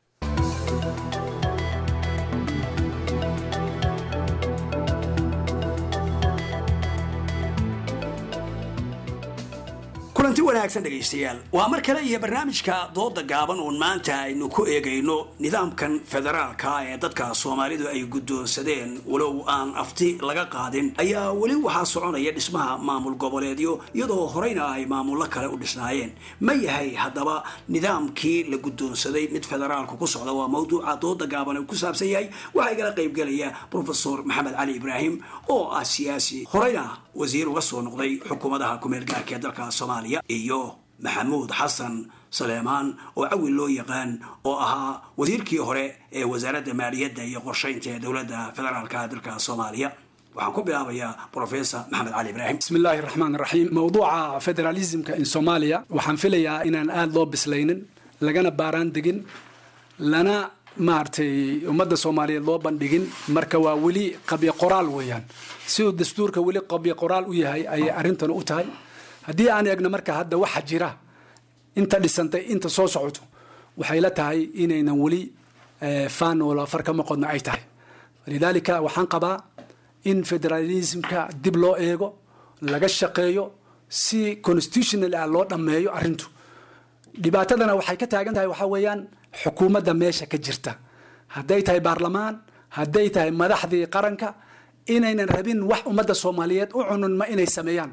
Speaker 19: kulanti wanaagsan dhegaystayaal waa mar kale iyo barnaamijka dooda gaaban uun maanta aynu ku eegayno nidaamkan federaalka ee dadka Soomaalidu ay guddoonsadeen walow aan afti laga qaadin ayaa weli waxaa soconaya dhismaha maamul goboleedyo iyadoo horeyna ay maamulo kale u dhisnaayeen ma yahay haddaba nidaamkii la guddoonsaday mid federaalku ku socda waa mawduuca dooda gaaban uu ku saabsan yahay waxaa igala qaybgelaya professor Maxamed Cali Ibrahim oo ah siyaasi horeyna wasiir uga soo noqday xukuumadaha ku meel gaarka ee dalka Soomaaliya iyo Maxamuud Xasan Saleemaan oo cawil loo yaqaan oo ahaa wasiirkii hore ee wasaaradda maaliyadda iyo qorsheynta ee dowladda federaalka dalka Soomaaliya waxaan ku bilaabayaa professor Maxamed Cali Ibrahim
Speaker 20: bismillaahir rahmaanir rahiim mawduuca federalismka in Soomaaliya waxaan filayaa inaan aad loo bislaynin lagana baaraan degin lana maartay ummadda Soomaaliyeed loo bandhigin marka waa weli qabyo qoraal weeyaan si uu dastuurka weli qabyo qoraal u yahay ay arintan u tahay haddii aan eegno marka hadda waxa jira inta dhisantay inta soo socoto waxay la tahay inaynan weli faan wala farka maqodna ay tahay lidaalika waxaan qabaa in federalismka dib loo eego laga shaqeeyo si constitutional ah loo dhameeyo arintu dhibaatadana waxay ka taagan tahay waxa weeyaan xukuumadda meesha ka jirta hadday tahay baarlamaan hadday tahay madaxdii qaranka inaynan rabin wax ummadda Soomaaliyeed u cunun ma inay sameeyaan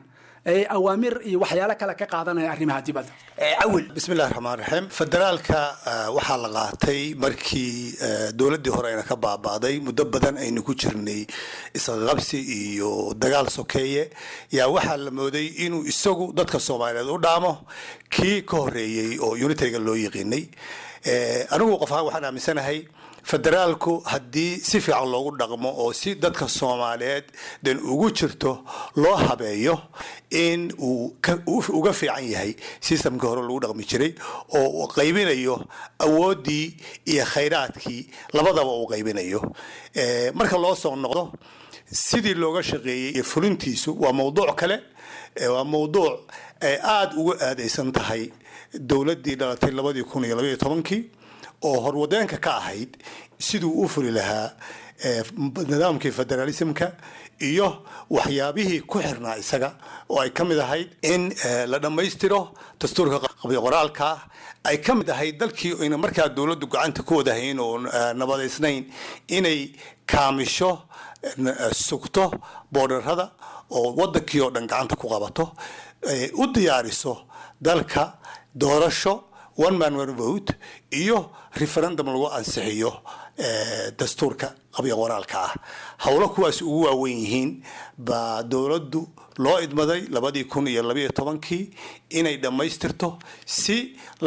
Speaker 20: awaamir iyo waxyaalo kale ka qaadanaya arrimaha dibadda.
Speaker 19: cawil
Speaker 21: bismillahi raxmaan raxiim federaalka waxaa la qaatay markii dowladdii hore ayna ka baaba'day muddo badan aynu ku jirnay isqabsi iyo dagaal sokeeye yaa waxaa la mooday inuu isagu dadka soomaaliyeed u dhaamo kii ka horeeyey oo unitariga loo yiqiinay. anigu qof ahaan waxaan aaminsanahay federaalku haddii si fiican loogu dhaqmo oo si dadka soomaaliyeed dan ugu jirto loo habeeyo in uu uga fiican yahay sistamkii hore lagu dhaqmi jiray oo uu qaybinayo awooddii iyo khayraadkii labadaba uu qaybinayo. marka loo soo noqdo sidii looga shaqeeyey iyo fulintiisu waa mowduuc kale. waa mowduuc aada uga aadaysan tahay dowladdii dhalatay 2012 oo horwadeenka ka ahayd siduu u fuli lahaa nidaamkii federalismka iyo waxyaabihii ku xirnaa isaga oo ay ka mid ahayd in la dhammaystiro dastuurka qabyo qoraalka ay ka mid ahayd dalkii ayna markaa dowladdu gacanta ku wadahayn oo nabadaysnayn inay kaamisho sugto boordarrada oo wadankii oo dhan gacanta ku qabato u diyaariso dalka doorasho one man one vote iyo referendum lagu ansixiyo dastuurka qabyo qoraalka ah. howlo kuwaas ugu waaweyn yihiin baa dowladdu loo idmaday 2012 inay dhammaystirto si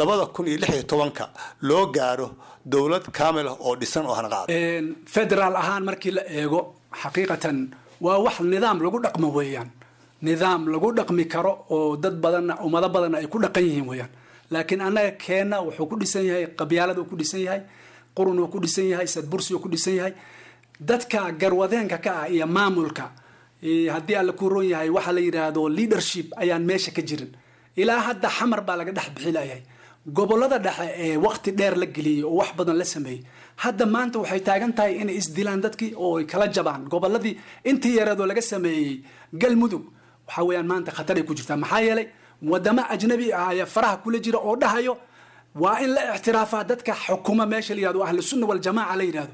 Speaker 21: 2016 loo gaaro dowlad kaamil ah oo dhisan oo hanaqaad.
Speaker 20: federaal ahaan markii la eego xaqiiqatan waa wax nidaam lagu dhaqmo weeyaan, nidaam lagu dhaqmi karo oo dad badan ummado badan ay ku dhaqan yihiin weeyaan. laakiin annaga keena wuxuu ku dhisan yahay qabyaalad uu ku dhisan yahay, qurun uu ku dhisan yahay, sadbursi uu ku dhisan yahay. dadka garwadeenka ka ah iyo maamulka haddii alla ku roon yahay waxa la yiraahdo leadership ayaan meesha ka jirin. ilaa hadda xamar baa laga dhex bixilayay gobolada dhexe ee waqti dheer la geliyay oo wax badan la sameeyay. hadda maanta waxay taagan tahay inay isdilaan dadkii oo ay kala jabaan goboladii intii yareedoo laga sameeyey galmudug. waxa weeyaan maanta khatar ay ku jirtaa maxaa yeelay wadamo ajnabi ah ayaa faraha kula jira oo dhahayo waa in la ictiraafaa dadka xukuma meesha la yiraahdo ahlu sunna wal jamaa la yiraahdo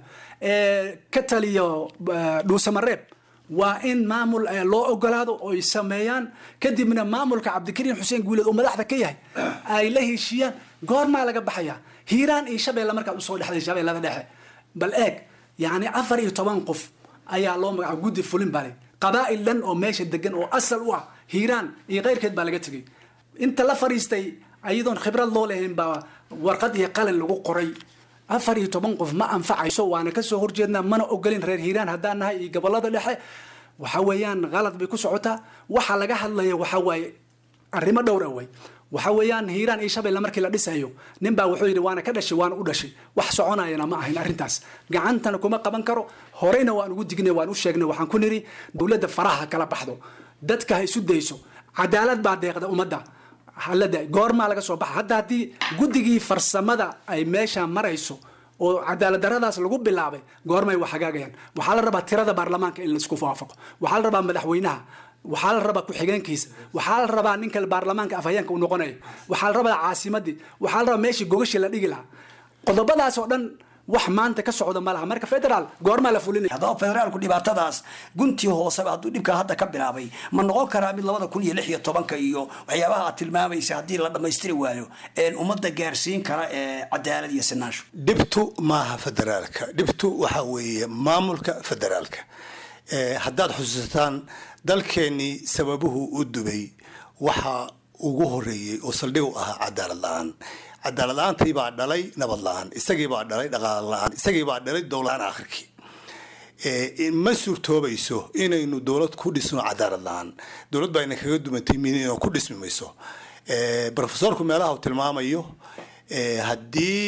Speaker 20: ka taliyo dhuusamareeb waa in maamul loo ogolaado oo ay sameeyaan. kadibna maamulka cabdikariin xuseen guuleed oo madaxda ka yahay ay la heshiiyaan. goormaa laga baxaya hiiraan iyo shabeelle markaad usoo dhexday shabeellada dhexe bal eeg yani 14 qof ayaa loo magaca guddi fulin bale qabaa'il dhan oo meesha degan oo asal u ah hiiraan iyo keyrkeed baa laga tegay. inta la fariistay ayadoon khibrad loo lahayn baa warqad iyo qalin lagu qoray. 14 qof ma anfacayso waana kasoo horjeednaa mana ogolin reer hiiraan haddaan nahay iyo gobolada dhexe. waxa weeyaan qalad bay ku socotaa. waxa laga hadlaya waxa waaye arrimo dhowr away. waxa weeyaan hiiraan iyo shabeelle markii la dhisayo nin baa wuxuu yidhi waana ka dhashay waana u dhashay wax soconayana ma ahayn arrintaas gacantana kuma qaban karo. horeyna waan ugu dignay waan u sheegnay waxaan ku niri dowladda faraha kala baxdo dadka ha isu dayso cadaalad baa deeqda ummadda halada goormaa laga soo baxa. hadda haddii guddigii farsamada ay meesha marayso oo cadaalad daradaas lagu bilaabay goormay wax hagaagayaan. waxaa la rabaa tirada baarlamaanka in la isku waafaqo, waxaa la rabaa madaxweynaha, waxaa la rabaa ku-xigeenkiisa, waxaa la rabaa ninka baarlamaanka afhayeenka uu noqonayo, waxaa la rabaa caasimadii, waxaa la rabaa meeshii gogashii la dhigi lahaa. qodobadaas oo dhan wax maanta ka socda ma laha. marka federaal goormaa la fulinaya.
Speaker 19: haddaba federaalku dhibaatadaas guntii hooseba hadduu dhibka hadda ka bilaabay ma noqon karaa mid 2016 iyo waxyaabaha aad tilmaamaysa haddii la dhammaystiri waayo ummadda gaarsiin kara cadaalad iyo sinaansho?
Speaker 21: dhibtu maaha federaalka, dhibtu waxa weeye maamulka federaalka. haddaad xusuusataan dalkeennii sababuhu u dubay waxa ugu horeeyey oo saldhig u ahaa cadaalad la-aan. cadaalad la-aantii baa dhalay nabad la-aan, isagii baa dhalay dhaqaale la-aan, isagii baa dhalay dowlad la-aan aakhirkii. ma suurtoobayso inaynu dowlad ku dhisno cadaalad la-aan. dowlad baa ina kaga dumantay midna ku dhismi mayso. profesorku meelaha uu tilmaamayo haddii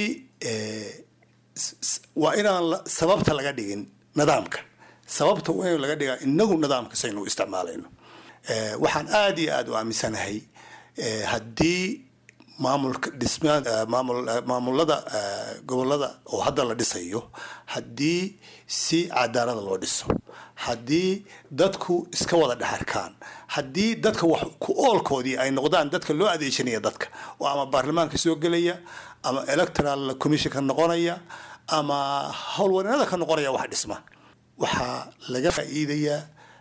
Speaker 21: waa inaan sababta laga dhigin nidaamka, sababta waa in laga dhigaa inagu nidaamka saynu isticmaalayno. waxaan aada iyo aada u aaminsanahay haddii maamulka maamulada gobolada oo hadda la dhisayo haddii si cadaalada loo dhiso, haddii dadku iska wada dhexarkaan, haddii dadka wax ku oolkoodii ay noqdaan dadka loo adeegsanaya dadka oo ama baarlamaanka soo gelaya ama electoral commission ka noqonaya ama howlwareennada ka noqonaya wax dhisma, waxaa laga faa'iidayaa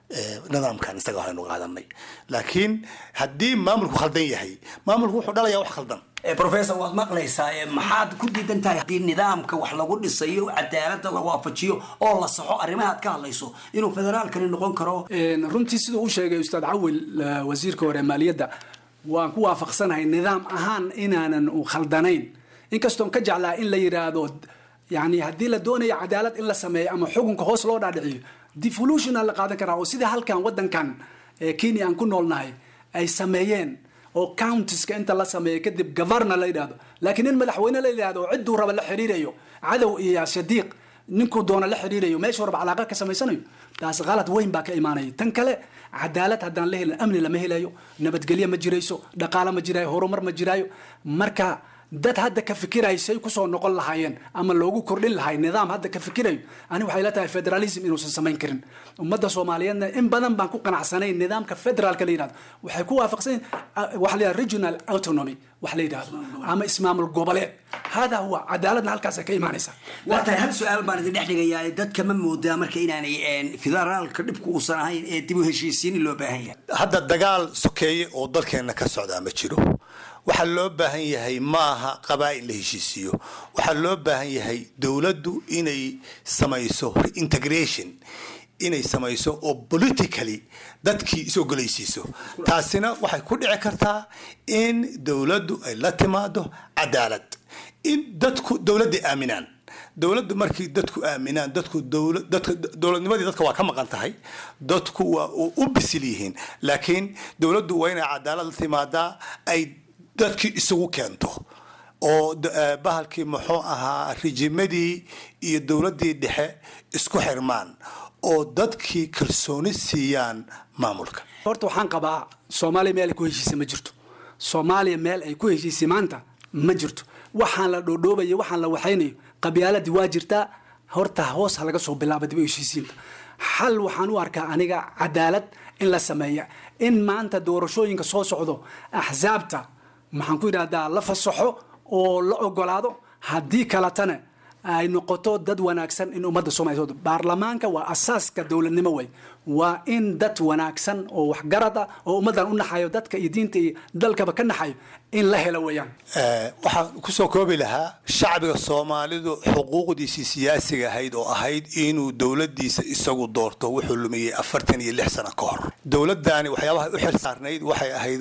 Speaker 21: nidaamkan isaga haynu qaadanay laakiin haddii maamulku khaldan yahay maamulku wuxuu dhalayaa wax khaldan
Speaker 19: professor waad maqlaysaa maxaad ku diidan tahay haddii nidaamka wax lagu dhisayo cadaaladda la waafajiyo oo la saxo arrimahaad ka hadlayso inuu federaalkani noqon karo
Speaker 20: runtii siduu u sheegay ustaad cawil wasiirka hore maaliyadda waan ku waafaqsanahay nidaam ahaan inaanan u khaldanayn inkastoon ka jeclaa in la yidhaahdo yani haddii la doonayo cadaalad in la sameeyo ama xukunka hoos loo dhaadhiciyo devolution la qaadan karaa oo sida halkan wadankan Kenya aan ku noolnahay ay sameeyeen oo countiska inta la sameeyo kadib governor la yidhaahdo laakiin in madaxweyne la yidhaahdo cidduu raba la xiriirayo cadow iyo sadiiq ninkuu doona la xiriirayo meeshuu raba calaaqa ka samaysanayo taas qalad weyn baa ka imaanaya tan kale cadaalad haddaan la helin amni lama helayo nabadgelyo ma jirayso dhaqaale ma jiraayo horumar ma jiraayo marka dad hadda ka fikirayo say kusoo noqon lahaayeen ama loogu kordhin lahay nidaam hadda ka fikirayo ani waxay la tahay federalism inuusan samayn karin ummadda soomaaliyeedna in badan baan ku qanacsanayn nidaamka federaalka la yidhahdo waxay ku waafaqsan waxa la yidhahdo regional autonomy wax la yidhahdo ama ismaamul goboleed hada huwa cadaaladna halkaas ka imaanaysa
Speaker 19: waatay hal su-aal baan idin dhex dhigayaa dadka ma moodaa marka inaanay federaalka dhibku uusan ahayn ee dib u heshiisiin loo baahan yahay
Speaker 21: hadda dagaal sokeeye oo dalkeena ka socdaa ma jiro waxaa loo baahan yahay maaha qabaa'il la heshiisiyo waxaa loo baahan yahay dowladdu inay samayso integration inay samayso oo politically dadkii is-ogolaysiiso taasina waxay ku dhici kartaa in dowladdu ay la timaado cadaalad in dadku dowladda aaminaan dowladdu markii dadku aaminaan dadku dowladnimadii dadka waa ka maqan tahay dadku waa u bisil yihiin laakiin dowladdu waa inay cadaalad la timaadaa ay dadkii isugu keento oo bahalkii muxuu ahaa rijimadii iyo dowladdii dhexe isku xirmaan oo dadkii kalsooni siiyaan maamulka
Speaker 20: horta waxaan qabaa soomaaliya meel ay ku heshiisay ma jirto soomaaliya meel ay ku heshiisay maanta ma jirto waxaan la dhoodhoobayo waxaan la waxaynayo qabyaaladii waa jirtaa horta hoos ha laga soo bilaaba dib u heshiisiinta xal waxaan u arkaa aniga cadaalad in la sameeya in maanta doorashooyinka soo socdo axsaabta maxaan ku yidhahdaa la fasaxo oo la ogolaado haddii kaletana ay noqoto dad wanaagsan in ummadda Soomaaliyeed baarlamaanka waa asaaska dawladnimo way waa in dad wanaagsan oo waxgarad ah oo ummadan u naxayo dadka iyo diinta iyo dalkaba ka naxayo in la helo wayaan
Speaker 21: waxaan ku soo koobi lahaa shacbiga Soomaalidu xuquuqdiisa siyaasiga ahayd oo ahayd inuu dawladdiisa isagu doorto wuxuu lumiyay 46 sano ka hor dawladdaani waxyaabaha u xil saarnayd waxay ahayd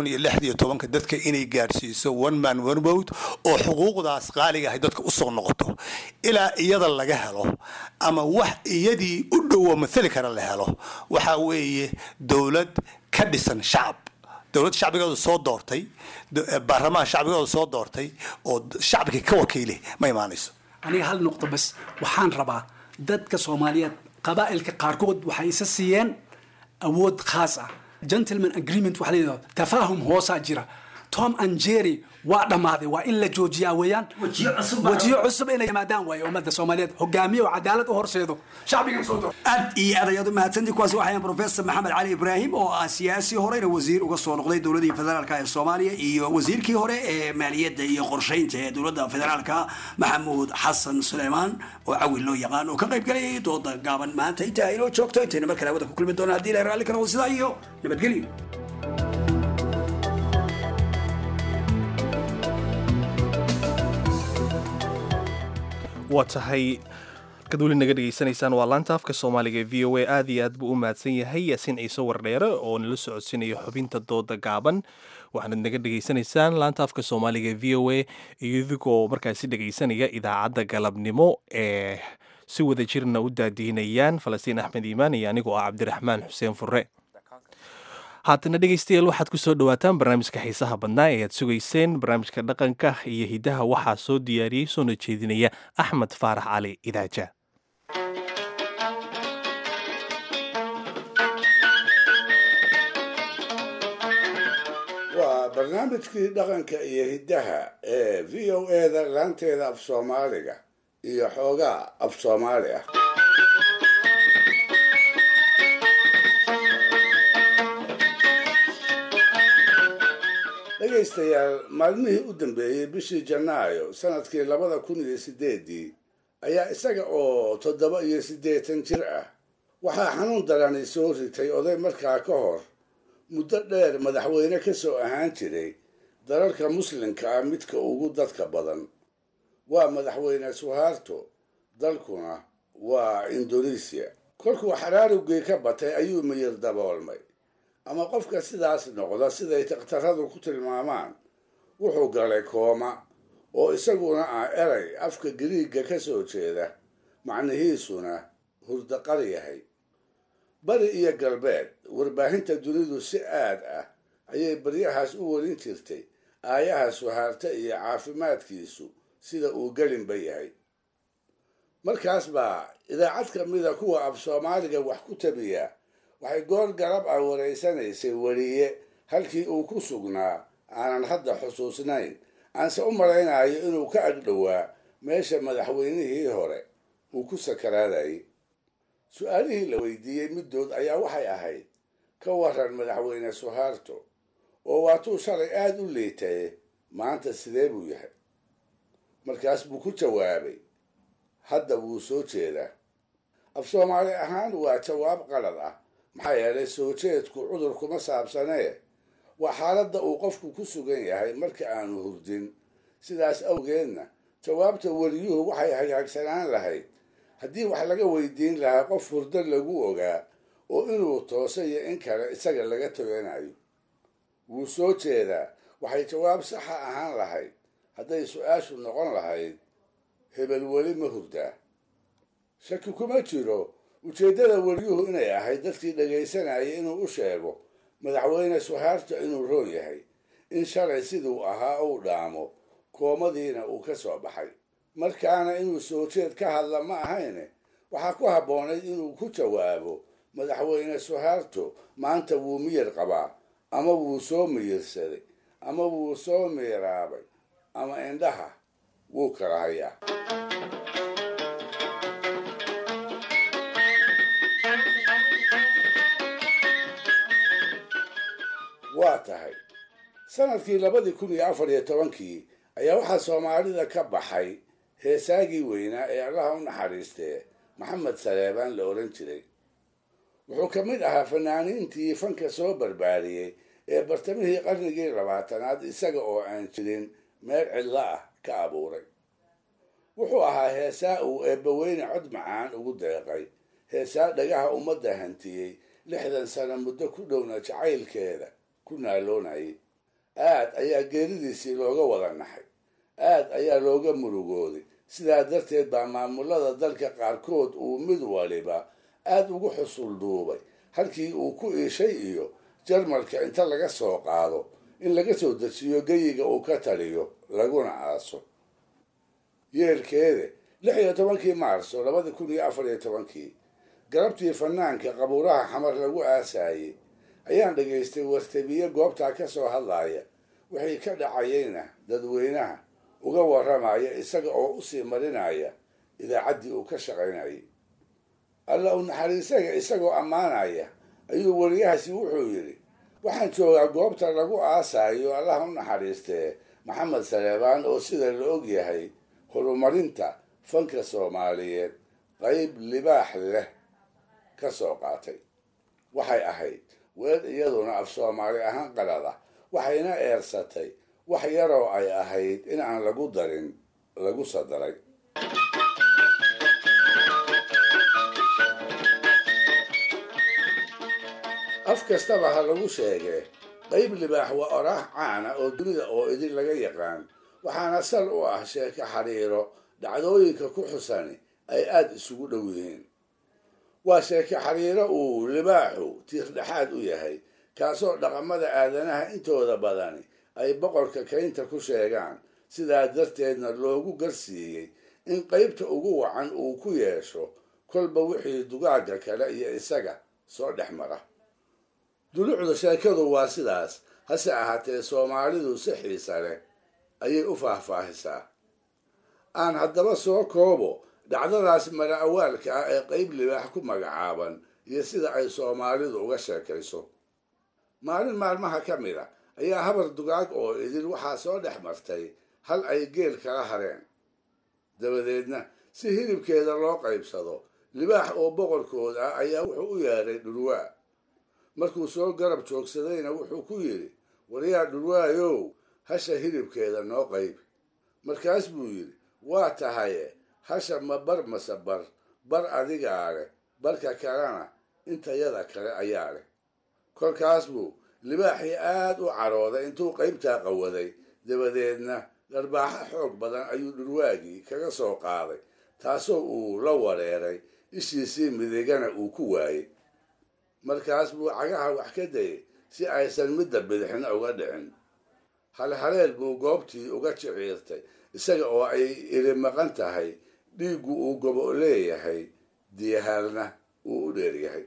Speaker 21: 2016 dadka inay gaarsiiso one man one vote oo xuquuqdaas qaaliga ahayd dadka u soo noqoto ilaa iyada laga helo ama wax iyadii u dhow mathali kara la helo waxa weeye dawlad ka dhisan shacab dawlad shacbigooda soo doortay baarlamaan shacbigooda soo doortay oo shacbiga ka wakiilay ma imaanayso
Speaker 20: aniga hal nuqdo bas waxaan rabaa dadka Soomaaliyeed qabaa'ilka qaarkood waxay isa siiyeen awood khaas ah gentleman agreement waxa la yiraahdo tafaahum hoosa jira Tom and Jerry waa dhamaaday waa in la joojiyaa weeyaan wajiyo cusub inay yimaadaan way ummadda Soomaaliyeed hogaamiye oo cadaalad u horseedo shacbiga soo door
Speaker 19: aad iyo adayadu mahadsantii kuwaas waxaan professor Maxamed Cali Ibrahim oo siyaasi horeyna wasiir uga soo noqday dawladda federaalka ee Soomaaliya iyo wasiirkii hore ee maaliyadda iyo qorsheynta ee dawladda federaalka Maxamuud Xasan Sulaymaan oo cawil loo yaqaan oo ka qayb galay dooda gaaban maanta inta ay noo joogto inta markale wada ku kulmi doona hadii la raali karo sida iyo nabadgelyo
Speaker 1: waa tahay markaad weli naga dhegaysanaysaan waa laanta afka soomaaliga v o a aad iyo aad buu u mahadsan yahay yaasiin ciise wardheere oo nala socodsiinayo xubinta dooda gaaban waxaanad naga dhegaysanaysaan laanta afka soomaaliga v o a iyadigoo markaasi dhegaysanaya idaacadda galabnimo ee si wada jirna u daadiinayaan falastiin axmed iimaan iyo anigoo ah cabdiraxmaan xuseen furre haatana dhegaystayaal waxaad ku soo dhawaataan barnaamijka xiisaha badnaa ee aad sugayseen barnaamijka dhaqanka iyo hidaha waxaa soo diyaariyey soona jeedinaya axmed faarax cali idaaja
Speaker 4: waa barnaamijkii dhaqanka iyo hidaha ee v o eda laanteeda af soomaaliga iyo xoogaa af soomaali ah dhegaystayaal maalmihii u dambeeyey bishii janaayo sanadkii 2008 ayaa isaga oo 87 jir ah waxaa xanuun darani soo ritay oday markaa ka hor muddo dheer madaxweyne ka soo ahaan jiray dalalka muslimka ah midka ugu dadka badan. waa madaxweyne Suharto, dalkuna waa Indonesia. kolkuu xaraarugii ka batay ayuu miyir daboolmay, ama qofka sidaas noqda siday takhtaradu ku tilmaamaan wuxuu galay kooma, oo isaguna ah eray afka Giriigga ka soo jeeda, macnihiisuna hurdaqar yahay. bari iyo galbeed warbaahinta dunidu si aad ah ayay baryahaas u warin jirtay aayaha Suharto iyo caafimaadkiisu sida uu gelinba yahay. markaas baa idaacad ka mida kuwa af Soomaaliga wax ku tabiya waxay goor garab ah wareysanaysay wariye halkii uu ku sugnaa aanan hadda xusuusnayn, aanse u malaynayo inuu ka agdhowaa meesha madaxweynihii hore uu ku sakaraadayay. su-aalihii la weydiiyey middood ayaa waxay ahayd, ka waran madaxweyne Suharto, oo waatuu shalay aad u liitaye maanta sidee buu yahay? markaas buu ku jawaabay, hadda wuu soo jeedaa. af Soomaali ahaan waa jawaab qalad ah, maxaa yeelay soo jeedku cudur kuma saabsanee waa xaaladda uu qofku ku sugan yahay marka aanu hurdin. sidaas awgeedna jawaabta wariyuhu waxay hagaagsanaan lahayd haddii wax laga weydiin lahaa qof hurdo lagu ogaa oo inuu tooso iyo in kale isaga laga toganayo. wuu soo jeedaa waxay jawaab saxa ahaan lahayd hadday su-aashu noqon lahayd hebel weli ma hurdaa. shaki kuma jiro ujeeddada wariyuhu inay ahayd dadkii dhagaysanayay inuu u sheego madaxweyne Suharto inuu roon yahay, in shalay siduu ahaa uu dhaamo, koomadiina uu ka soo baxay. markaana inuu soo jeed ka hadla ma ahayne waxaa ku habboonayd inuu ku jawaabo, madaxweyne Suharto maanta wuu miyir qabaa, ama wuu soo miyirsaday, ama wuu soo miiraabay, ama indhaha wuu kala hayaa. waa tahay sanadkii 2014 ayaa waxaa Soomaalida ka baxay heesaagii weynaa ee Allaha u naxariistee Maxamed Saleebaan la oran jiray. wuxuu ka mid ahaa fanaaniintii fanka soo barbaariyey ee bartamihii qarnigii 20aad isaga oo aan jirin meel cidlo ah ka abuuray. wuxuu ahaa heesaa uu eebbaweyne cod macaan ugu deeqay, heesaa dhagaha ummadda hantiyey 60 sano muddo ku dhowna jacaylkeeda ku naaloonayay. aad ayaa geeridiisii looga wada naxay, aad ayaa looga murugooday. sidaa darteed baa maamulada dalka qaarkood uu mid waliba aad ugu xusul duubay halkii uu ku iishay iyo Jarmalka inta laga soo qaado in laga soo dejiyo geyiga uu ka taliyo laguna aaso. yeelkeede 16 Maarso 2014 galabtii fanaanka qabuuraha xamar lagu aasayay ayaan dhageystay wartabiye goobtaa ka soo hadlaya, wixii ka dhacayayna dadweynaha uga warramaya isaga oo u sii marinaya idaacaddii uu ka shaqaynayay. alla u naxariisaga isagoo ammaanaya ayuu wariyahaasi wuxuu yidhi, waxaan joogaa goobta lagu aasayo Allaha u naxariistee Maxamed Saleebaan oo sida la og yahay horumarinta fanka Soomaaliyeed qayb libaax leh ka soo qaatay. waxay ahayd weer iyaduna af Soomaali ahaan qalada, waxayna eersatay wax yaroo ay ahayd in aan lagu darin lagu sadaray. af kastaba ha lagu sheegee qayb libaax waa oraah caana oo dunida oo idin laga yaqaan, waxaana sal u ah sheeko xariiro dhacdooyinka ku xusani ay aad isugu dhow yihiin. waa sheeko xariiro uu libaaxu tiirdhexaad u yahay, kaasoo dhaqamada aadanaha intooda badani ay boqorka kaynta ku sheegaan, sidaa darteedna loogu garsiiyey in qaybta ugu wacan uu ku yeesho kolba wixii dugaagga kale iyo isaga soo dhex mara. dulucda sheekadu waa sidaas, hase ahaatee Soomaalidu si xiisa leh ayay u faahfaahisaa. aan haddaba soo koobo dhacdadaas mara awaalka ah ee qayb libaax ku magacaaban iyo sida ay Soomaalidu uga sheekayso. maalin maalmaha ka mid a ayaa habar dugaag oo idin waxaa soo dhex martay hal ay geel kala hareen. dabadeedna si hilibkeeda loo qaybsado libaax oo boqorkood ah ayaa wuxuu u yeedhay dhurwaa markuu soo garab joogsadayna wuxuu ku yidhi waryaa dhurwaayow hasha hilibkeeda noo qayb markaas buu yidhi waa tahaye hasha ma bar mase bar adigaa leh barka kalena intayada kale ayaa leh kolkaas buu libaaxii aad u carooday intuu qaybtaa qawaday dabadeedna dharbaaxa xoog badan ayuu dhurwaagii kaga soo qaaday taasoo uu la wareeray ishiisii midigana uu ku waayey markaas buu cagaha wax ka dayay si aysan midda bidixna uga dhicin halhaleel buu goobtii uga jiciirtay isaga oo ay iri maqan tahay dhiiggu uu gobo leeyahay diyahaalna uu u dheeryahay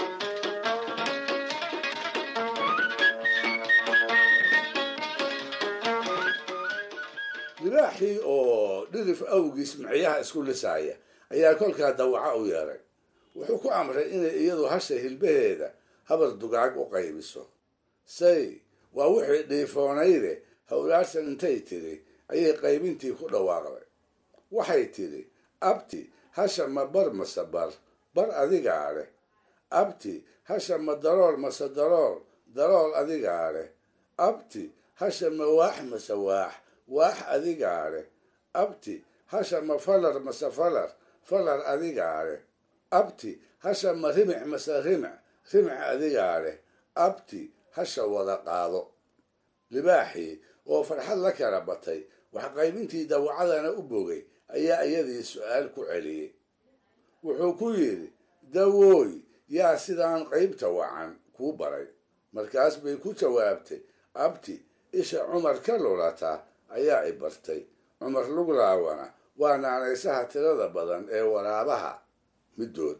Speaker 4: libaaxii oo dhirif awgiis micyaha isku lisaaya ayaa kolkaa dawaca u yeeray wuxuu ku amray inay iyadu hasha hilbaheeda habar dugaag u qaybiso say waa wixii dhiifoonayde hawlaarsan intay tidhi ayay qaybintii ku dhawaaqday waxay tidhi abti hasha ma bar mase bar adigaa leh abti hasha ma darool mase darool adigaa leh abti hasha ma waax mase waax adigaa leh abti hasha ma falar mase falar adigaa leh abti hasha ma rimic mase rimic adigaa leh abti hasha wada qaado libaaxii oo farxad la kala batay wax qaybintii dawacadana u bogay ayaa iyadii su-aal ku celiyey wuxuu ku yidhi dawooy yaa sidaan qaybta wacan kuu baray markaas bay ku jawaabtay abti isha cumar ka lulata ayaa i bartay cumar luglaawana waa naanaysaha tirada badan ee waraabaha middood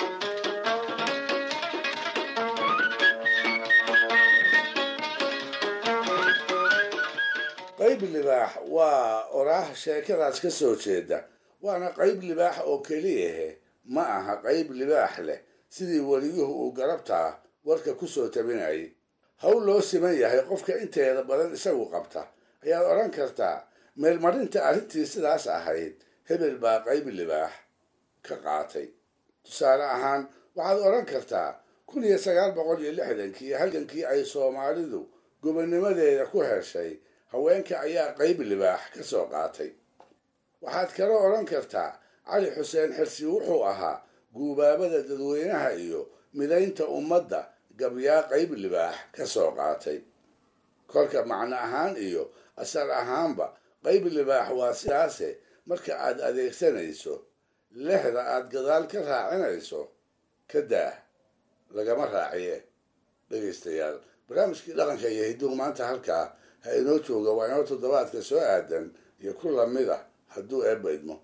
Speaker 4: qayb libaax waa oraah sheekadaas ka soo jeeda waana qayb libaax oo keliyahe ma aha qayb libaax leh sidii weliyuhu uu garabtaa warka ku soo tabinayay hawl loo siman yahay qofka inteeda badan isagu qabta ayaad odhan kartaa meelmarinta arrintii sidaas ahayd hebel baa qayb libaax ka qaatay tusaale ahaan waxaad odhan kartaa 1960kii halgankii ay soomaalidu gobonnimadeeda ku heshay haweenka ayaa qayb libaax ka soo qaatay waxaad kala odhan kartaa cali xuseen xirsi wuxuu ahaa guubaabada dadweynaha iyo midaynta ummadda gabyaa qayb libaax ka soo qaatay kolka macno ahaan iyo asal ahaanba qayb libaax waa sidaase marka aad adeegsanayso lexda aad gadaal ka raacinayso ka daah lagama raaciye dhegaystayaal barnaamijkii dhaqanka iyo hidduhu maanta halkaa ha inoo jooga waa inoo toddobaadka soo aadan iyo ku lamid ah hadduu eebba idmo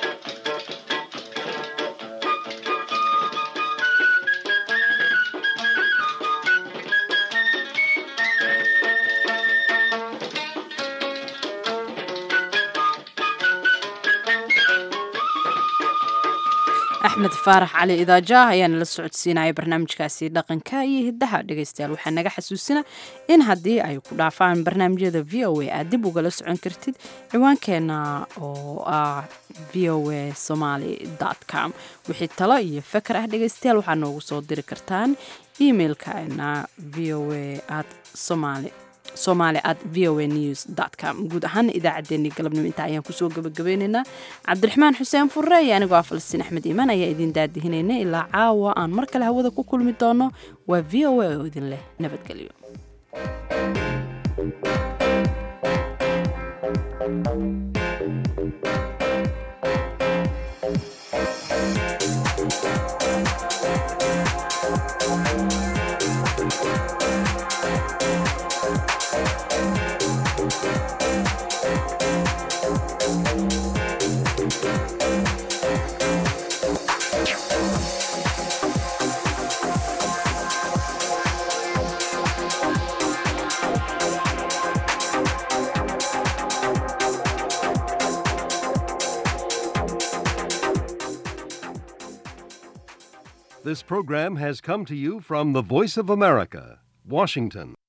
Speaker 2: axmed faarax cali idaajaah ayaana la socodsiinaya barnaamijkaasi dhaqanka iyo hiddaha dhegaystayaal waxaa naga xasuusina in haddii ay ku dhaafaan barnaamijyada v o a aad dib ugala socon kartid ciwaankeenna oo ah v o a somaly com wixii talo iyo fakar ah dhegaystayaal waxaa noogu soo diri kartaan emailkana v o a somali@voanews.com guud ahaan idaacaddeenii galabnimo intaa ayaan kusoo gabagabeynaynaa cabdiraxmaan xuseen furre iyo anigoo ah falastiin axmed iimaan ayaa idin daadihinayna ilaa caawa aan mar kale hawada ku kulmi doono waa v o a oo idin leh nabadgelyo
Speaker 5: This program has come to you from the Voice of America, Washington.